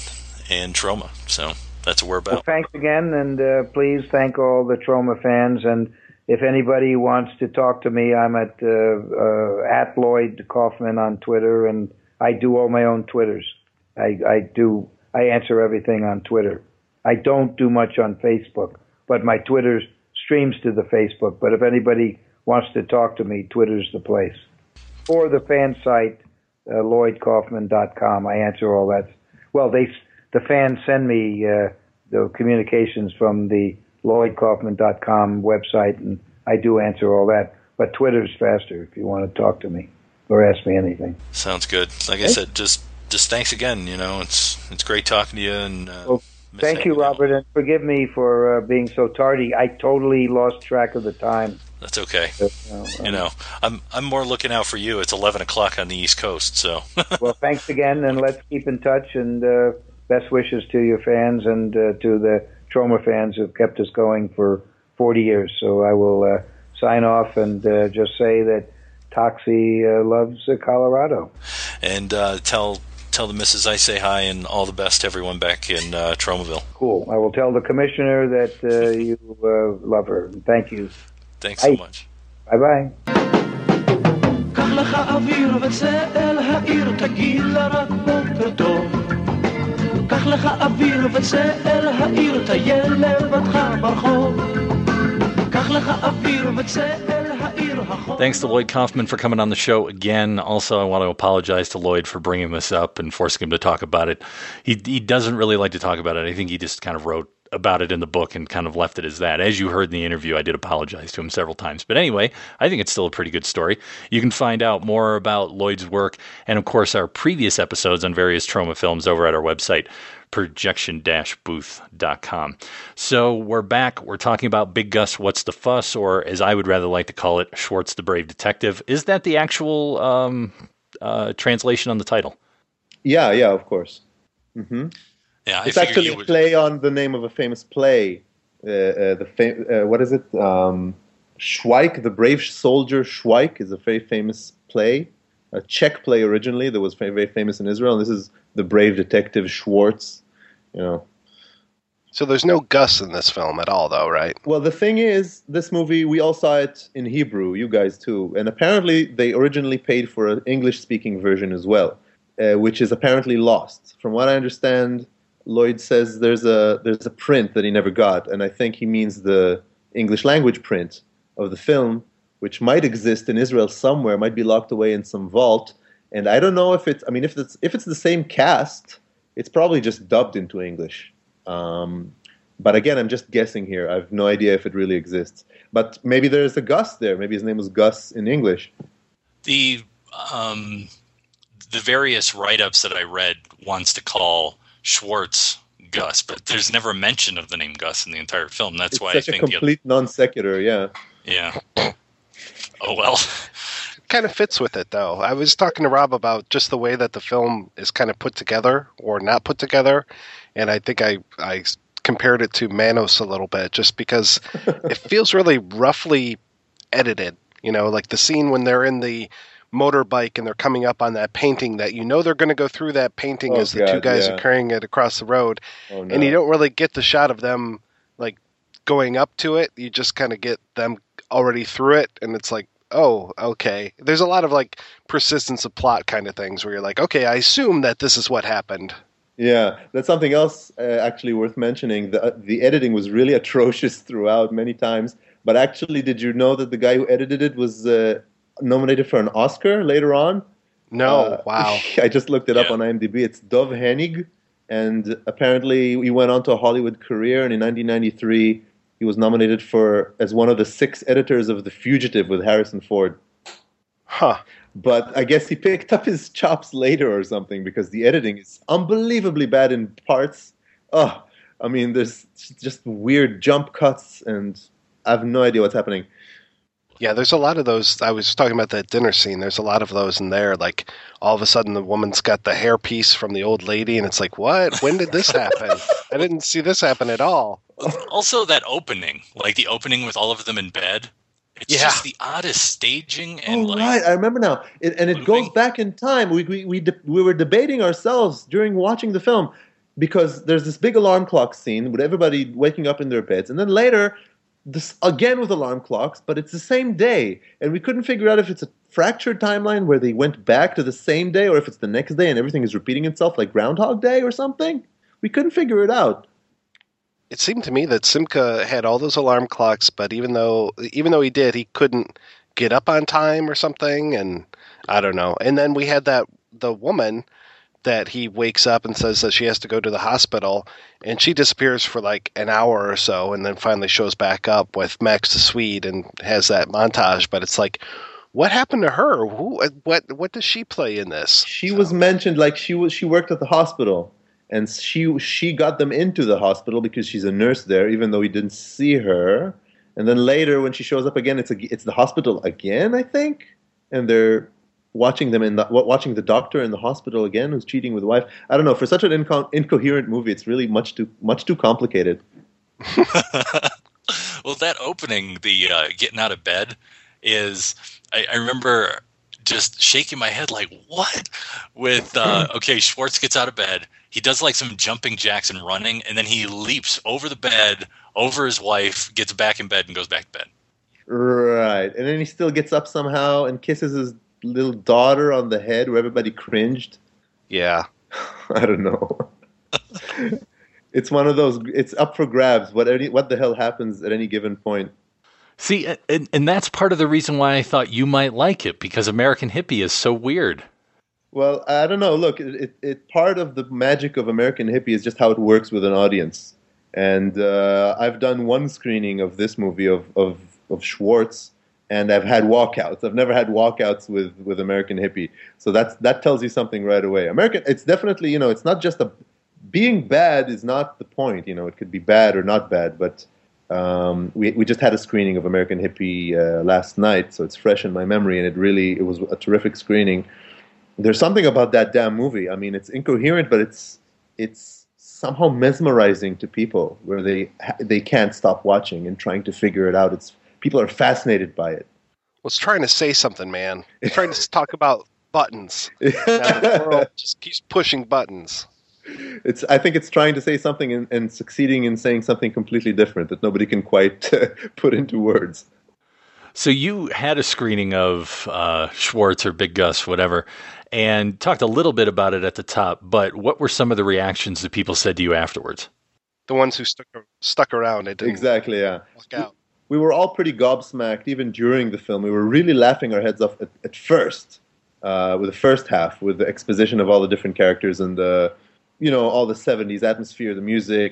S7: and Troma. So that's what we're about.
S18: Well, thanks again, and uh, please thank all the Troma fans. And if anybody wants to talk to me, I'm at uh, uh, at Lloyd Kaufman on Twitter, and I do all my own Twitters. I, I do. I answer everything on Twitter. I don't do much on Facebook, but my Twitter streams to the Facebook. But if anybody wants to talk to me, Twitter's the place. Or the fan site, uh, lloyd kaufman dot com. I answer all that. Well, they the fans send me uh, the communications from the lloyd kaufman dot com website, and I do answer all that. But Twitter's faster if you want to talk to me or ask me anything.
S7: Sounds good. Like I said, just just thanks again. You know, it's it's great talking to you. And uh,
S18: well, thank you, Robert, and forgive me for uh, being so tardy. I totally lost track of the time.
S7: That's okay.
S18: So, you know, um,
S7: you know, I'm I'm more looking out for you. It's eleven o'clock on the East Coast, so.
S18: Well, thanks again, and let's keep in touch. And uh, best wishes to your fans and uh, to the Troma fans who've kept us going for forty years. So I will uh, sign off and uh, just say that Toxie uh, loves uh, Colorado.
S7: And uh, tell tell the missus I say hi, and all the best to everyone back in uh, Tromaville.
S18: Cool. I will tell the commissioner that uh, you uh, love her. Thank you.
S7: Thanks so much.
S18: Bye-bye.
S3: קח לך אוויר וצא אל העיר, תגיד לה רק בוקר טוב. קח לך אוויר וצא אל העיר, טייל לבדך ברחוב. קח לך אוויר וצא אל העיר.
S4: Thanks to Lloyd Kaufman for coming on the show again. Also, I want to apologize to Lloyd for bringing this up and forcing him to talk about it. He he doesn't really like to talk about it. I think he just kind of wrote about it in the book and kind of left it as that. As you heard in the interview, I did apologize to him several times. But anyway, I think it's still a pretty good story. You can find out more about Lloyd's work and, of course, our previous episodes on various Troma films over at our website, projection dash booth dot com. So we're back. We're talking about Big Gus, What's the Fuss? Or as I would rather like to call it, Schwartz the Brave Detective. Is that the actual um, uh, translation on the title?
S6: Yeah, yeah, of course. Mm-hmm.
S7: Yeah, I
S6: it's actually a
S7: would...
S6: play on the name of a famous play. Uh, uh, the fam- uh, what is it? Um, Schweik, the Brave Soldier Schweik, is a very famous play, a Czech play originally that was very, very famous in Israel. And this is the Brave Detective Schwartz. You know.
S5: So there's no Gus in this film at all, though, right?
S6: Well, the thing is, this movie, we all saw it in Hebrew, you guys too, and apparently they originally paid for an English-speaking version as well, uh, which is apparently lost. From what I understand, Lloyd says there's a there's a print that he never got, and I think he means the English language print of the film, which might exist in Israel somewhere, might be locked away in some vault. And I don't know if it's, I mean, if it's if it's the same cast, it's probably just dubbed into English. Um, But again, I'm just guessing here. I have no idea if it really exists. But maybe there's a Gus there. Maybe his name was Gus in English.
S7: The um, the various write-ups that I read wants to call Schwartz Gus, but there's never a mention of the name Gus in the entire film. That's
S6: it's
S7: why
S6: such
S7: I think
S6: a complete
S7: the other,
S6: non sequitur. Yeah.
S7: Yeah. Oh well.
S5: Kind of fits with it, though. I was talking to Rob about just the way that the film is kind of put together or not put together, and I think I I compared it to Manos a little bit, just because it feels really roughly edited. You know, like the scene when they're in the motorbike and they're coming up on that painting that you know they're going to go through that painting
S6: Oh,
S5: as the
S6: God,
S5: two guys
S6: yeah.
S5: are carrying it across the road,
S6: Oh, no.
S5: and you don't really get the shot of them like going up to it. You just kind of get them already through it, and it's like, oh, okay. There's a lot of like persistence of plot kind of things where you're like, okay, I assume that this is what happened.
S6: Yeah, that's something else uh, actually worth mentioning. The, the editing was really atrocious throughout many times. But actually, did you know that the guy who edited it was uh, nominated for an Oscar later on?
S5: No,
S6: Uh,
S5: wow.
S6: I just looked it up on IMDb. It's Dov Hennig, and apparently he went on to a Hollywood career. And in nineteen ninety-three, he was nominated for as one of the six editors of The Fugitive with Harrison Ford.
S5: Huh.
S6: But I guess he picked up his chops later or something because the editing is unbelievably bad in parts. Oh, I mean, there's just weird jump cuts, and I have no idea what's happening.
S5: Yeah, there's a lot of those. I was talking about that dinner scene. There's a lot of those in there. Like, all of a sudden, the woman's got the hairpiece from the old lady, and it's like, what? When did this happen? I didn't see this happen at all.
S7: Also, that opening, like the opening with all of them in bed. It's
S5: Yeah.
S7: just the oddest staging and
S6: Oh,
S7: like
S6: right. I remember now. It, and it goes back in time. We we we, de- we were debating ourselves during watching the film because there's this big alarm clock scene with everybody waking up in their beds. And then later, this again with alarm clocks, but it's the same day. And we couldn't figure out if it's a fractured timeline where they went back to the same day or if it's the next day and everything is repeating itself like Groundhog Day or something. We couldn't figure it out.
S5: It seemed to me that Simca had all those alarm clocks, but even though even though he did, he couldn't get up on time or something, and I don't know. And then we had that the woman that he wakes up and says that she has to go to the hospital, and she disappears for like an hour or so, and then finally shows back up with Max the Swede and has that montage. But it's like, what happened to her? Who? What? What does she play in this?
S6: She was mentioned like she was she worked at the hospital. And she she got them into the hospital because she's a nurse there, even though we didn't see her. And then later, when she shows up again, it's a, it's the hospital again, I think. And they're watching them in the watching the doctor in the hospital again, who's cheating with the wife. I don't know. For such an inco- incoherent movie, it's really much too much too complicated.
S7: Well, that opening, the uh, getting out of bed, is I, I remember just shaking my head like, what? With uh, okay, Schwartz gets out of bed. He does like some jumping jacks and running, and then he leaps over the bed, over his wife, gets back in bed, and goes back to bed.
S6: Right. And then he still gets up somehow and kisses his little daughter on the head where everybody cringed.
S5: Yeah.
S6: I don't know. It's one of those, it's up for grabs. What any, what the hell happens at any given point?
S4: See, and, and that's part of the reason why I thought you might like it, because American Hippie is so weird.
S6: Well, I don't know. Look, it, it, it part of the magic of American Hippie is just how it works with an audience. And uh, I've done one screening of this movie of, of, of Schwartz, and I've had walkouts. I've never had walkouts with, with American Hippie. So that's that tells you something right away. American, it's definitely, you know, it's not just a being bad is not the point. You know, it could be bad or not bad, but um, we we just had a screening of American Hippie uh, last night, so it's fresh in my memory, and it really it was a terrific screening. There's something about that damn movie. I mean, it's incoherent, but it's it's somehow mesmerizing to people, where they they can't stop watching and trying to figure it out. It's people are fascinated by it.
S5: Well, it's trying to say something, man. It's trying to talk about buttons. Now the world just keeps pushing buttons.
S6: It's. I think it's trying to say something and, and succeeding in saying something completely different that nobody can quite uh, put into words.
S4: So you had a screening of uh, Schwartz or Big Gus, whatever, and talked a little bit about it at the top, but what were some of the reactions that people said to you afterwards?
S5: The ones who stuck stuck around. It didn't
S6: Exactly, yeah.
S5: walk out.
S6: We were all pretty gobsmacked, even during the film. We were really laughing our heads off at, at first, uh, with the first half, with the exposition of all the different characters and the, you know, all the seventies atmosphere, the music,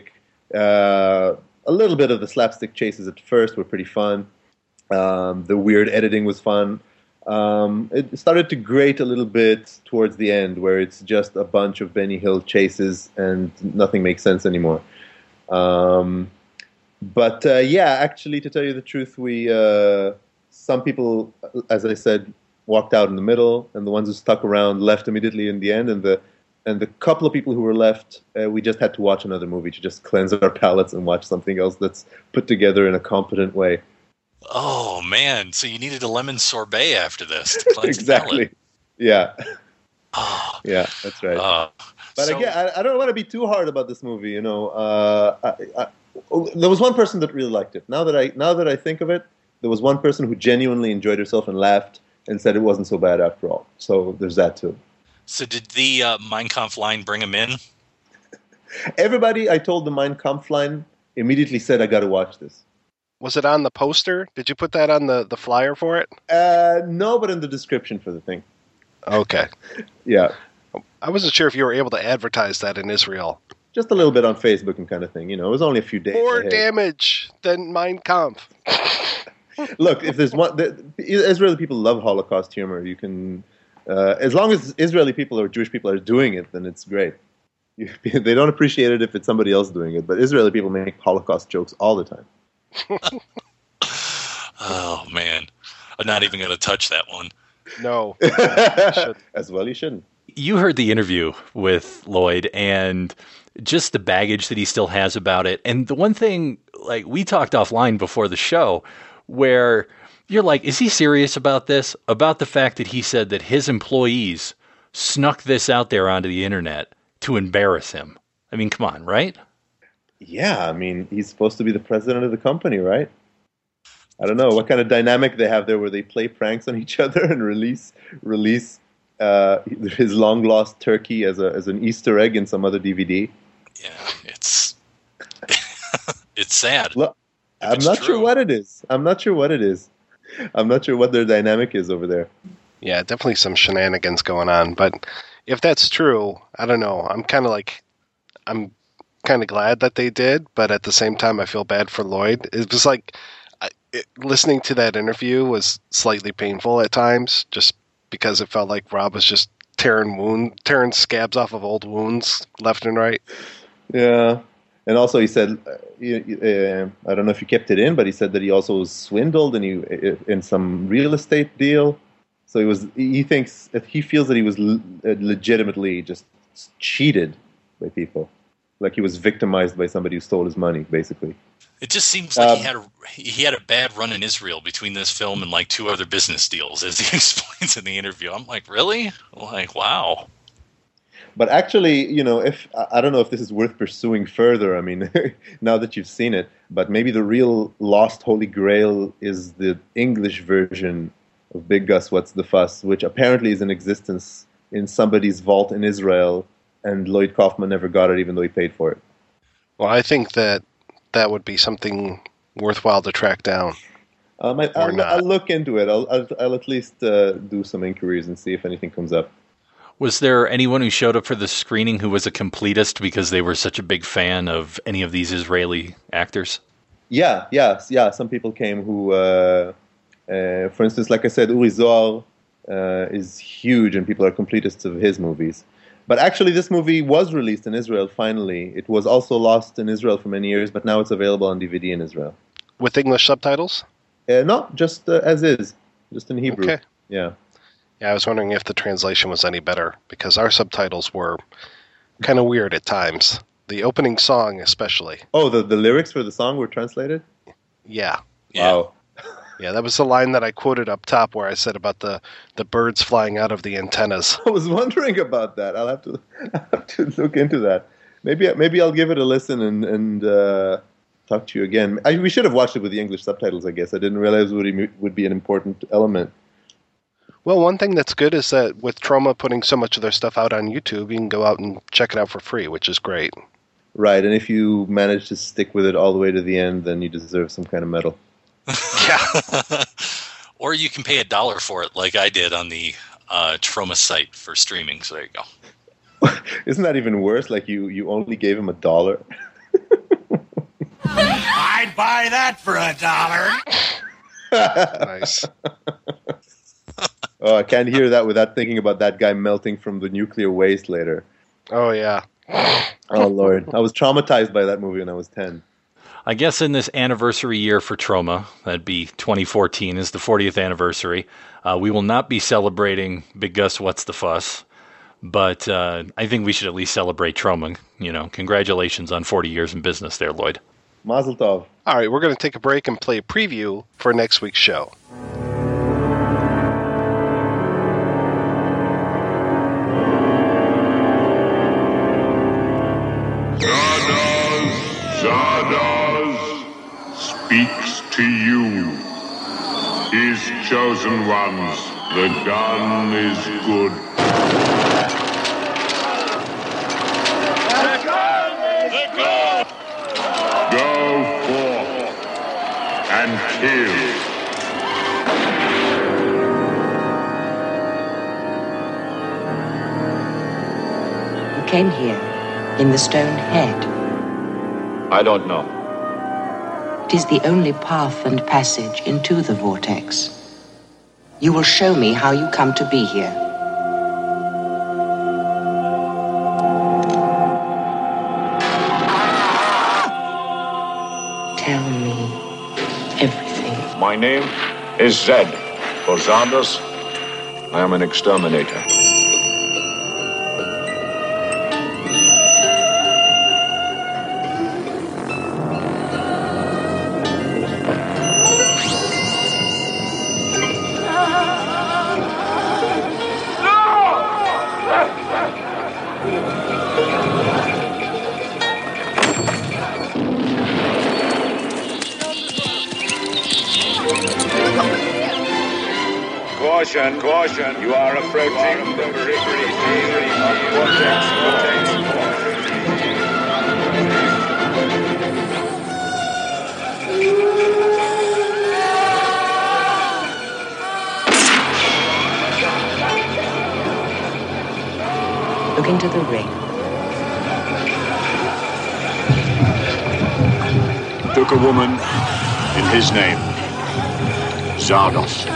S6: Uh, a little bit of the slapstick chases at first were pretty fun. Um, the weird editing was fun. Um, it started to grate a little bit towards the end, where it's just a bunch of Benny Hill chases and nothing makes sense anymore. Um, but uh, yeah, actually, to tell you the truth, we uh, some people, as I said, walked out in the middle, and the ones who stuck around left immediately in the end, and the and the couple of people who were left, uh, we just had to watch another movie to just cleanse our palates and watch something else that's put together in a competent way.
S7: Oh man! So you needed a lemon sorbet after this to cleanse
S6: exactly.
S7: the
S6: Yeah.
S7: Oh.
S6: Yeah, that's right.
S7: Uh,
S6: but
S7: so,
S6: again, I, I don't want to be too hard about this movie. You know, uh, I, I, there was one person that really liked it. Now that I now that I think of it, there was one person who genuinely enjoyed herself and laughed and said it wasn't so bad after all. So there's that too.
S7: So did the uh, Mein Kampf line bring him in?
S6: Everybody I told the Mein Kampf line immediately said, I got to watch this.
S5: Was it on the poster? Did you put that on the, the flyer for it?
S6: Uh, no, but in the description for the thing.
S5: Okay.
S6: Yeah.
S5: I wasn't sure if you were able to advertise that in Israel.
S6: Just a little bit on Facebook and kind of thing. You know, it was only a few days.
S5: More
S6: ahead.
S5: damage than Mein Kampf.
S6: Look, if there's one... The, Israeli people love Holocaust humor. You can... Uh, as long as Israeli people or Jewish people are doing it, then it's great. You, they don't appreciate it if it's somebody else doing it, but Israeli people make Holocaust jokes all the time.
S7: Oh man, I'm not even going to touch that one.
S5: No,
S6: as well you shouldn't.
S4: You heard the interview with Lloyd and just the baggage that he still has about it. And the one thing, like we talked offline before the show, where you're like, is he serious about this? About the fact that he said that his employees snuck this out there onto the internet to embarrass him. I mean, come on, right?
S6: Yeah, I mean, he's supposed to be the president of the company, right? I don't know what kind of dynamic they have there where they play pranks on each other and release release uh, his long lost turkey as a as an Easter egg in some other D V D.
S7: Yeah, it's it's sad.
S6: Look, I'm not true. sure what it is. I'm not sure what it is. I'm not sure what their dynamic is over there.
S5: Yeah, definitely some shenanigans going on. But if that's true, I don't know. I'm kind of like, I'm kind of glad that they did, but at the same time, I feel bad for Lloyd. It was like, I, it, listening to that interview was slightly painful at times, just because it felt like Rob was just tearing wound, tearing scabs off of old wounds left and right.
S6: Yeah. And also he said, uh, uh, I don't know if you kept it in, but he said that he also was swindled and he in some real estate deal. So he was. He thinks that he feels that he was l- legitimately just cheated by people, like he was victimized by somebody who stole his money, basically.
S7: It just seems like
S6: Um,
S7: he had a he had a bad run in Israel between this film and like two other business deals, as he explains in the interview. I'm like, really? Like, wow.
S6: But actually, you know, if I don't know if this is worth pursuing further. I mean, now that you've seen it, but maybe the real lost Holy Grail is the English version of Big Gus, What's the Fuss, which apparently is in existence in somebody's vault in Israel, and Lloyd Kaufman never got it, even though he paid for it.
S5: Well, I think that that would be something worthwhile to track down.
S6: Um, I,
S5: Or
S6: I'll,
S5: not.
S6: I'll look into it. I'll, I'll, I'll at least uh, do some inquiries and see if anything comes up.
S4: Was there anyone who showed up for the screening who was a completist because they were such a big fan of any of these Israeli actors?
S6: Yeah, yeah, yeah. Some people came who, uh, uh, for instance, like I said, Uri Zohar uh, is huge, and people are completists of his movies. But actually, this movie was released in Israel finally. It was also lost in Israel for many years, but now it's available on D V D in Israel.
S5: With English subtitles?
S6: Uh, no, just uh, as is, just in Hebrew.
S5: Okay.
S6: Yeah.
S5: Yeah, I was wondering if the translation was any better, because our subtitles were kind of weird at times. The opening song especially.
S6: Oh, the, the lyrics for the song were translated?
S5: Yeah.
S6: Wow.
S5: Yeah, that was the line that I quoted up top where I said about the, the birds flying out of the antennas.
S6: I was wondering about that. I'll have to, I'll have to look into that. Maybe maybe I'll give it a listen and, and uh, talk to you again. I, we should have watched it with the English subtitles, I guess. I didn't realize it would, would be an important element.
S5: Well, one thing that's good is that with Troma putting so much of their stuff out on YouTube, you can go out and check it out for free, which is great.
S6: Right, and if you manage to stick with it all the way to the end, then you deserve some kind of medal.
S7: Yeah. Or you can pay a dollar for it, like I did on the uh, Troma site for streaming. So there you go.
S6: Isn't that even worse? Like you, you only gave him a dollar.
S19: buy that for a dollar.
S5: Nice.
S6: Oh, I can't hear that without thinking about that guy melting from the nuclear waste later.
S5: Oh, yeah.
S6: Oh, Lord. I was traumatized by that movie when I was ten.
S4: I guess in this anniversary year for Troma, that'd be twenty fourteen, is the fortieth anniversary. Uh, we will not be celebrating Big Gus What's the Fuss, but uh, I think we should at least celebrate Troma. You know, congratulations on forty years in business there, Lloyd.
S6: Mazel tov.
S5: All right, we're going to take a break and play a preview for next week's show.
S10: Zardoz speaks to you, his chosen ones. The gun is good.
S19: The gun! The gun!
S10: Go forth and kill.
S20: You came here in the stone head.
S21: I don't know.
S20: It is the only path and passage into the vortex. You will show me how you come to be here. Tell me everything.
S21: My name is Zed. For Zardoz, I am an exterminator.
S10: Caution, caution, you are approaching the periphery of vortex, vortex,
S20: Look into the ring.
S21: Took a woman in his name, Zardoz.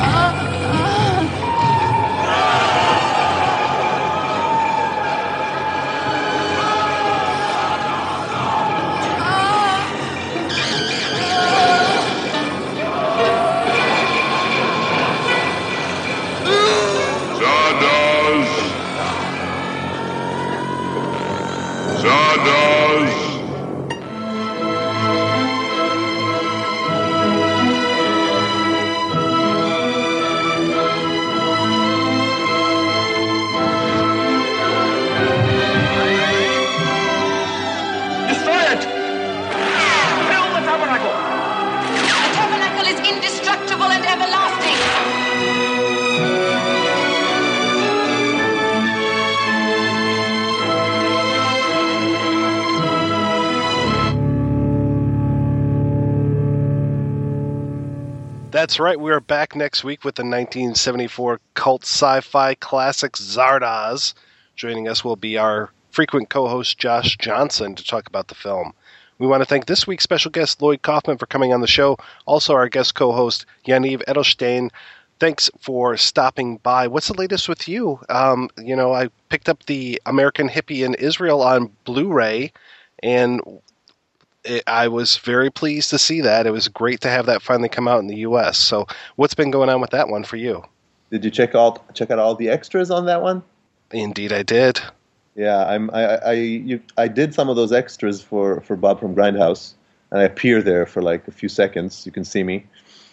S5: That's right, we are back next week with the nineteen seventy-four cult sci-fi classic Zardoz. Joining us will be our frequent co-host Josh Johnson to talk about the film. We want to thank this week's special guest Lloyd Kaufman for coming on the show, also our guest co-host Yaniv Edelstein. Thanks for stopping by. What's the latest with you? Um, you know, I picked up the American Hippie in Israel on Blu-ray, and it, I was very pleased to see that. It was great to have that finally come out in the U S. So what's been going on with that one for you?
S6: Did you check out check out all the extras on that one?
S5: Indeed, I did.
S6: Yeah, I'm. I I you, I did some of those extras for, for Bob from Grindhouse, and I appear there for like a few seconds. You can see me.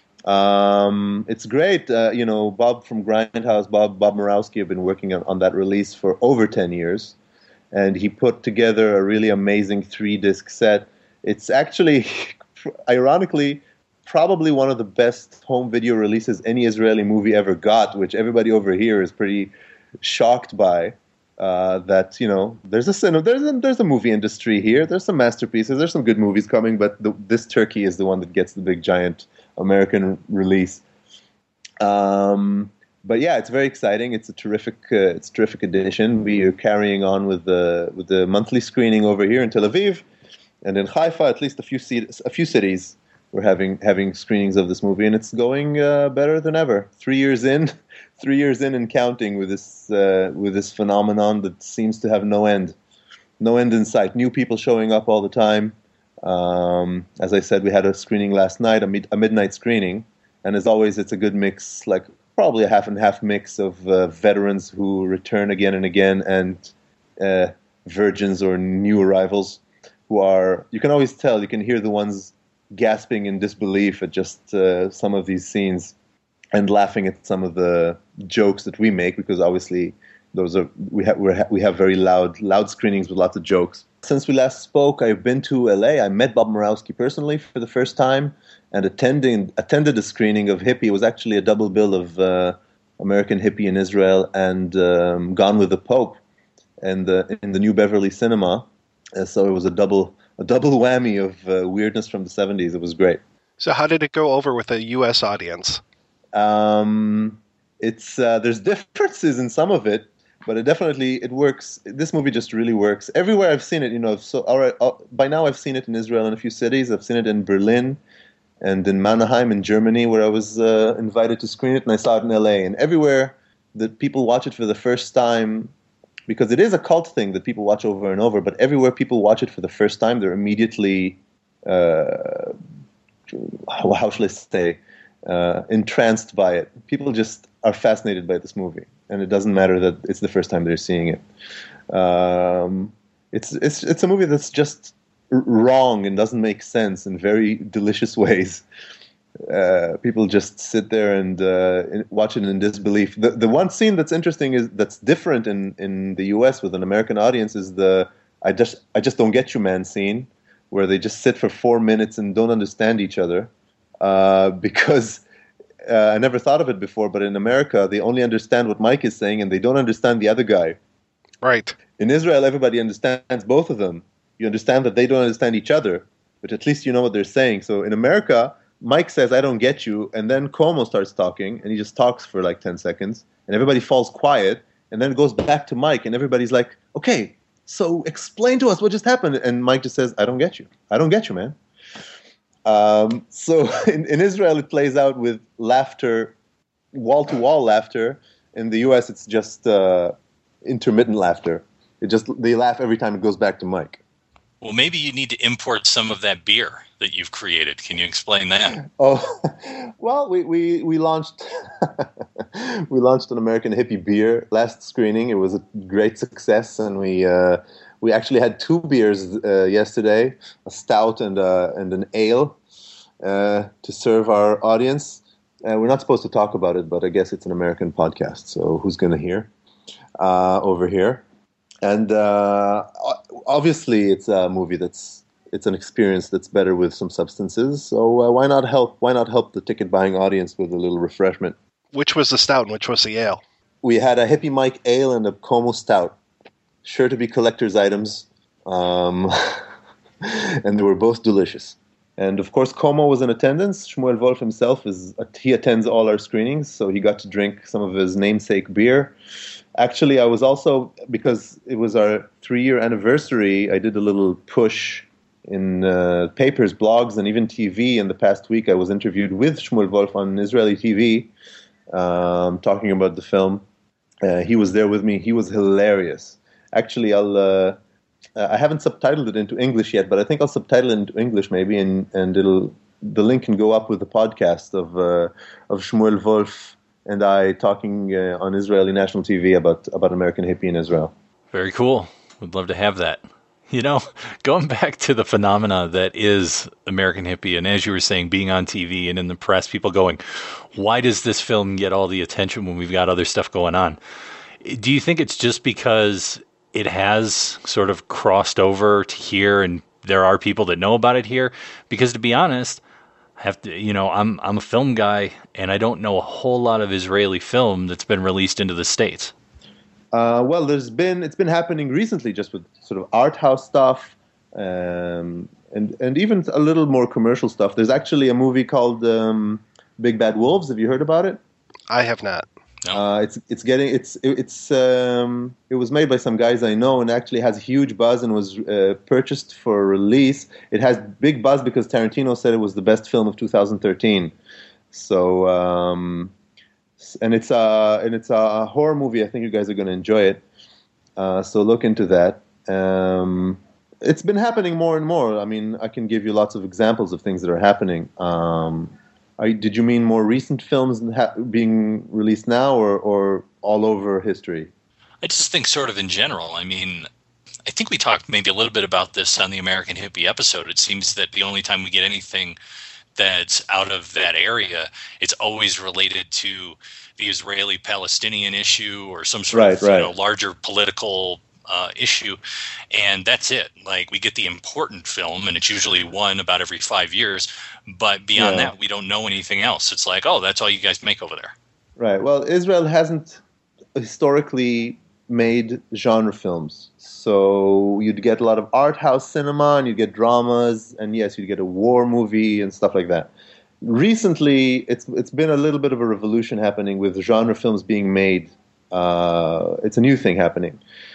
S6: Um, it's great. Uh, you know, Bob from Grindhouse, Bob Bob Murawski, have been working on, on that release for over ten years, and he put together a really amazing three disc set. It's actually, ironically, probably one of the best home video releases any Israeli movie ever got, which everybody over here is pretty shocked by. Uh, that, you know, there's a cinema, there's a, there's a movie industry here. There's some masterpieces. There's some good movies coming, but the, this turkey is the one that gets the big giant American release. Um, but yeah, it's very exciting. It's a terrific, uh, it's a terrific edition. We are carrying on with the with the monthly screening over here in Tel Aviv. and in Haifa, at least a few cities, a few cities were having having screenings of this movie, and it's going uh, better than ever. Three years in, three years in and counting with this uh, with this phenomenon that seems to have no end, no end in sight. New people showing up all the time. Um, as I said, we had a screening last night, a, mid- a midnight screening, and as always, it's a good mix, like probably a half and half mix of uh, veterans who return again and again, and uh, virgins or new arrivals who are. You can always tell. You can hear the ones gasping in disbelief at just uh, some of these scenes and laughing at some of the jokes that we make, because obviously those are we have we we have very loud loud screenings with lots of jokes. Since we last spoke, I've been to L A. I met Bob Murawski personally for the first time and attending attended a screening of Hippie. It was actually a double bill of uh, American Hippie in Israel and um, Gone with the Pope and the, in the New Beverly Cinema. Uh, so it was a double a double whammy of uh, weirdness from the seventies. It was great.
S5: So how did it go over with a U S audience?
S6: Um, it's uh, there's differences in some of it, but it definitely it works. This movie just really works everywhere I've seen it. You know, so all right, uh, by now I've seen it in Israel in a few cities. I've seen it in Berlin and in Mannheim in Germany, where I was uh, invited to screen it, and I saw it in L A. And everywhere that people watch it for the first time, because it is a cult thing that people watch over and over, but everywhere people watch it for the first time, they're immediately, uh, how, how shall I say, uh, entranced by it. People just are fascinated by this movie, and it doesn't matter that it's the first time they're seeing it. Um, it's it's it's a movie that's just r- wrong and doesn't make sense in very delicious ways. Uh, people just sit there and uh, watch it in disbelief. The the one scene that's interesting is that's different in, in the U S with an American audience is the I just I just don't get you, man scene, where they just sit for four minutes and don't understand each other. Uh, because uh, I never thought of it before, but in America they only understand what Mike is saying and they don't understand the other guy.
S5: Right.
S6: In Israel, everybody understands both of them. You understand that they don't understand each other, but at least you know what they're saying. So in America, Mike says, "I don't get you," and then Cuomo starts talking, and he just talks for like ten seconds, and everybody falls quiet, and then it goes back to Mike, and everybody's like, "Okay, so explain to us what just happened," and Mike just says, "I don't get you. I don't get you, man." Um, so in, in Israel, it plays out with laughter, wall-to-wall laughter. In the U S, it's just uh, intermittent laughter. It just they laugh every time it goes back to Mike.
S7: Well, maybe you need to import some of that beer that you've created. Can you explain that?
S6: Oh, well, we we we launched we launched an American Hippie beer last screening. It was a great success, and we uh, we actually had two beers uh, yesterday: a stout and a, and an ale uh, to serve our audience. Uh, we're not supposed to talk about it, but I guess it's an American podcast, so who's going to hear uh, over here? And uh, obviously, it's a movie that's it's an experience that's better with some substances. So uh, why not help? Why not help the ticket buying audience with a little refreshment?
S5: Which was the stout and which was the ale?
S6: We had a Hippie Mike ale and a Como stout, sure to be collector's items, um, and they were both delicious. And of course, Como was in attendance. Shmuel Wolf himself is he attends all our screenings, so he got to drink some of his namesake beer. Actually, I was also, because it was our three-year anniversary, I did a little push in uh, papers, blogs, and even T V. In the past week, I was interviewed with Shmuel Wolf on Israeli T V, um, talking about the film. Uh, he was there with me. He was hilarious. Actually, I'll uh, I haven't subtitled it into English yet, but I think I'll subtitle it into English maybe, and, and it'll the link can go up with the podcast of uh, of Shmuel Wolf and I talking uh, on Israeli national T V about, about American Hippie in Israel.
S4: Very cool. Would love to have that. You know, going back to the phenomena that is American Hippie, and as you were saying, being on T V and in the press, people going, why does this film get all the attention when we've got other stuff going on? Do you think it's just because it has sort of crossed over to here and there are people that know about it here? Because to be honest, have to, you know, I'm I'm a film guy, and I don't know a whole lot of Israeli film that's been released into the States.
S6: Uh, well, there's been it's been happening recently, just with sort of art house stuff, um, and and even a little more commercial stuff. There's actually a movie called um, Big Bad Wolves. Have you heard about it?
S5: I have not.
S7: No.
S6: Uh, it's it's getting it's it's um, it was made by some guys I know and actually has a huge buzz and was uh, purchased for release. It has big buzz because Tarantino said it was the best film of two thousand thirteen. So um, and it's a and it's a horror movie. I think you guys are going to enjoy it. Uh, so look into that. Um, it's been happening more and more. I mean, I can give you lots of examples of things that are happening. Um, Are, did you mean more recent films ha- being released now, or, or all over history?
S7: I just think sort of in general. I mean, I think we talked maybe a little bit about this on the American Hippie episode. It seems that the only time we get anything that's out of that area, it's always related to the Israeli-Palestinian issue or some sort
S6: right,
S7: of
S6: right.
S7: you know, larger political Uh, issue, and that's it. Like, we get the important film, and it's usually one about every five years, but beyond
S6: Yeah.
S7: that, we don't know anything else. It's like, oh, that's all you guys make over there.
S6: Right. Well, Israel hasn't historically made genre films, so you'd get a lot of art house cinema, and you'd get dramas, and yes, you'd get a war movie and stuff like that. Recently, it's it's been a little bit of a revolution happening with genre films being made. Uh, it's a new thing happening.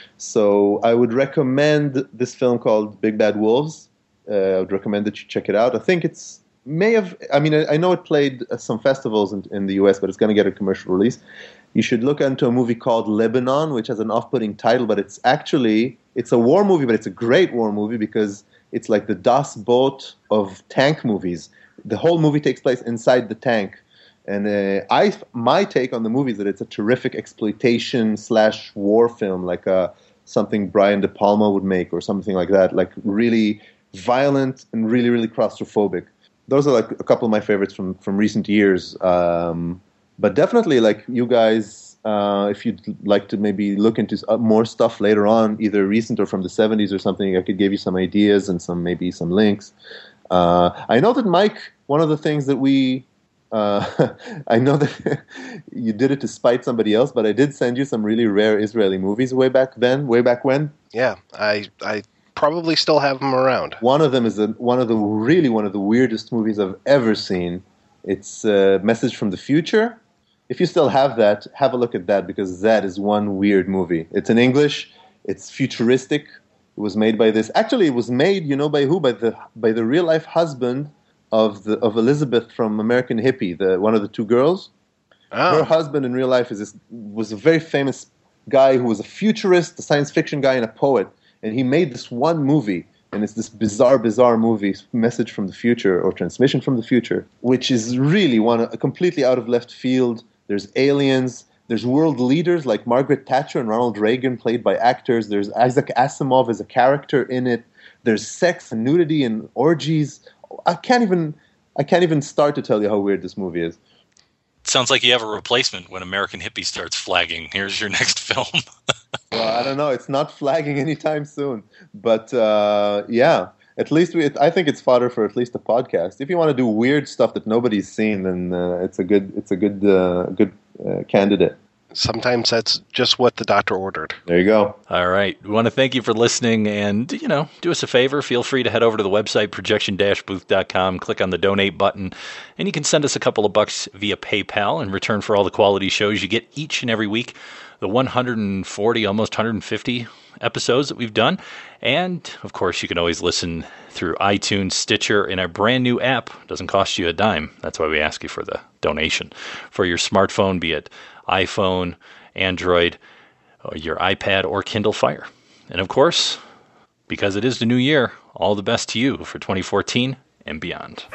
S6: So I would recommend this film called Big Bad Wolves. Uh, I would recommend that you check it out. I think it's may have, I mean, I, I know it played uh, some festivals in, in the U S, but it's going to get a commercial release. You should look into a movie called Lebanon, which has an off-putting title, but it's actually, it's a war movie, but it's a great war movie because it's like the Das Boot of tank movies. The whole movie takes place inside the tank. And uh, I, my take on the movie is that it's a terrific exploitation slash war film, like a, something Brian De Palma would make or something like that, like really violent and really, really claustrophobic. Those are like a couple of my favorites from, from recent years. Um, but definitely, like you guys, uh, if you'd like to maybe look into more stuff later on, either recent or from the seventies or something, I could give you some ideas and some maybe some links. Uh, I know that Mike, one of the things that we Uh, I know that you did it to spite somebody else, but I did send you some really rare Israeli movies way back then, way back when.
S5: Yeah, I I probably still have them around.
S6: One of them is a, one of the really one of the weirdest movies I've ever seen. It's a Message from the Future. If you still have that, have a look at that because that is one weird movie. It's in English. It's futuristic. It was made by this. Actually, it was made, you know, by who? By the by the real life husband of the of Elizabeth from American Hippie, the one of the two girls. Oh. Her husband in real life is this, was a very famous guy who was a futurist, a science fiction guy, and a poet. And he made this one movie, and it's this bizarre, bizarre movie, Message from the Future or Transmission from the Future, which is really one completely out of left field. There's aliens. There's world leaders like Margaret Thatcher and Ronald Reagan played by actors. There's Isaac Asimov as a character in it. There's sex and nudity and orgies. I can't even I can't even start to tell you how weird this movie is.
S7: Sounds like you have a replacement when American Hippie starts flagging. Here's your next film.
S6: Well, I don't know. It's not flagging anytime soon. But uh, yeah, at least we. I think it's fodder for at least a podcast. If you want to do weird stuff that nobody's seen, then uh, it's a good it's a good uh, good uh, candidate.
S5: Sometimes that's just what the doctor ordered.
S6: There you go.
S4: All right. We want to thank you for listening, and, you know, do us a favor. Feel free to head over to the website, projection dash booth dot com, click on the donate button, and you can send us a couple of bucks via PayPal in return for all the quality shows you get each and every week, the one hundred forty, almost one hundred fifty episodes that we've done. And, of course, you can always listen through iTunes, Stitcher, and our brand new app. It doesn't cost you a dime. That's why we ask you for the donation. For your smartphone, be it iPhone, Android, or your iPad, or Kindle Fire. And of course, because it is the new year, all the best to you for twenty fourteen and beyond.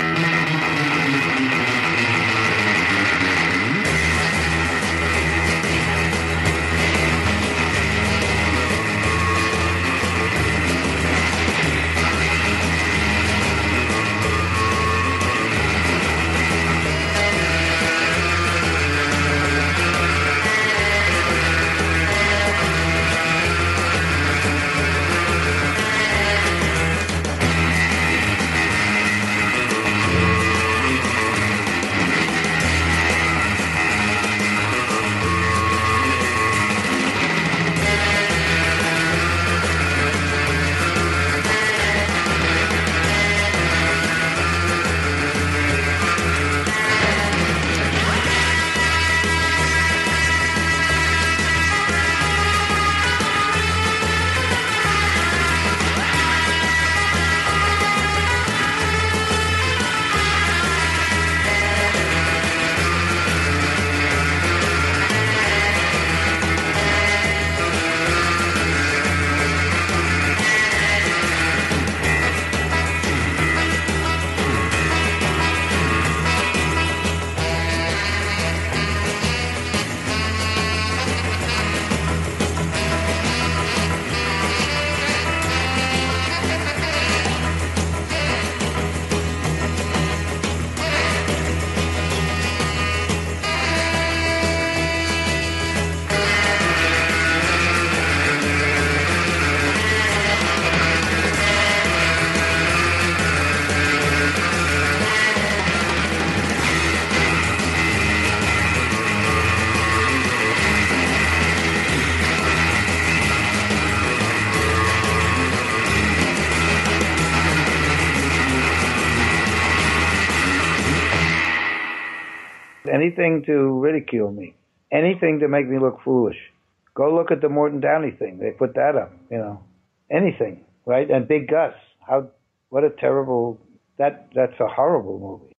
S18: Anything to ridicule me. Anything to make me look foolish. Go look at the Morton Downey thing. They put that up, you know. Anything, right? And Big Gus. How? What a terrible... That That's a horrible movie.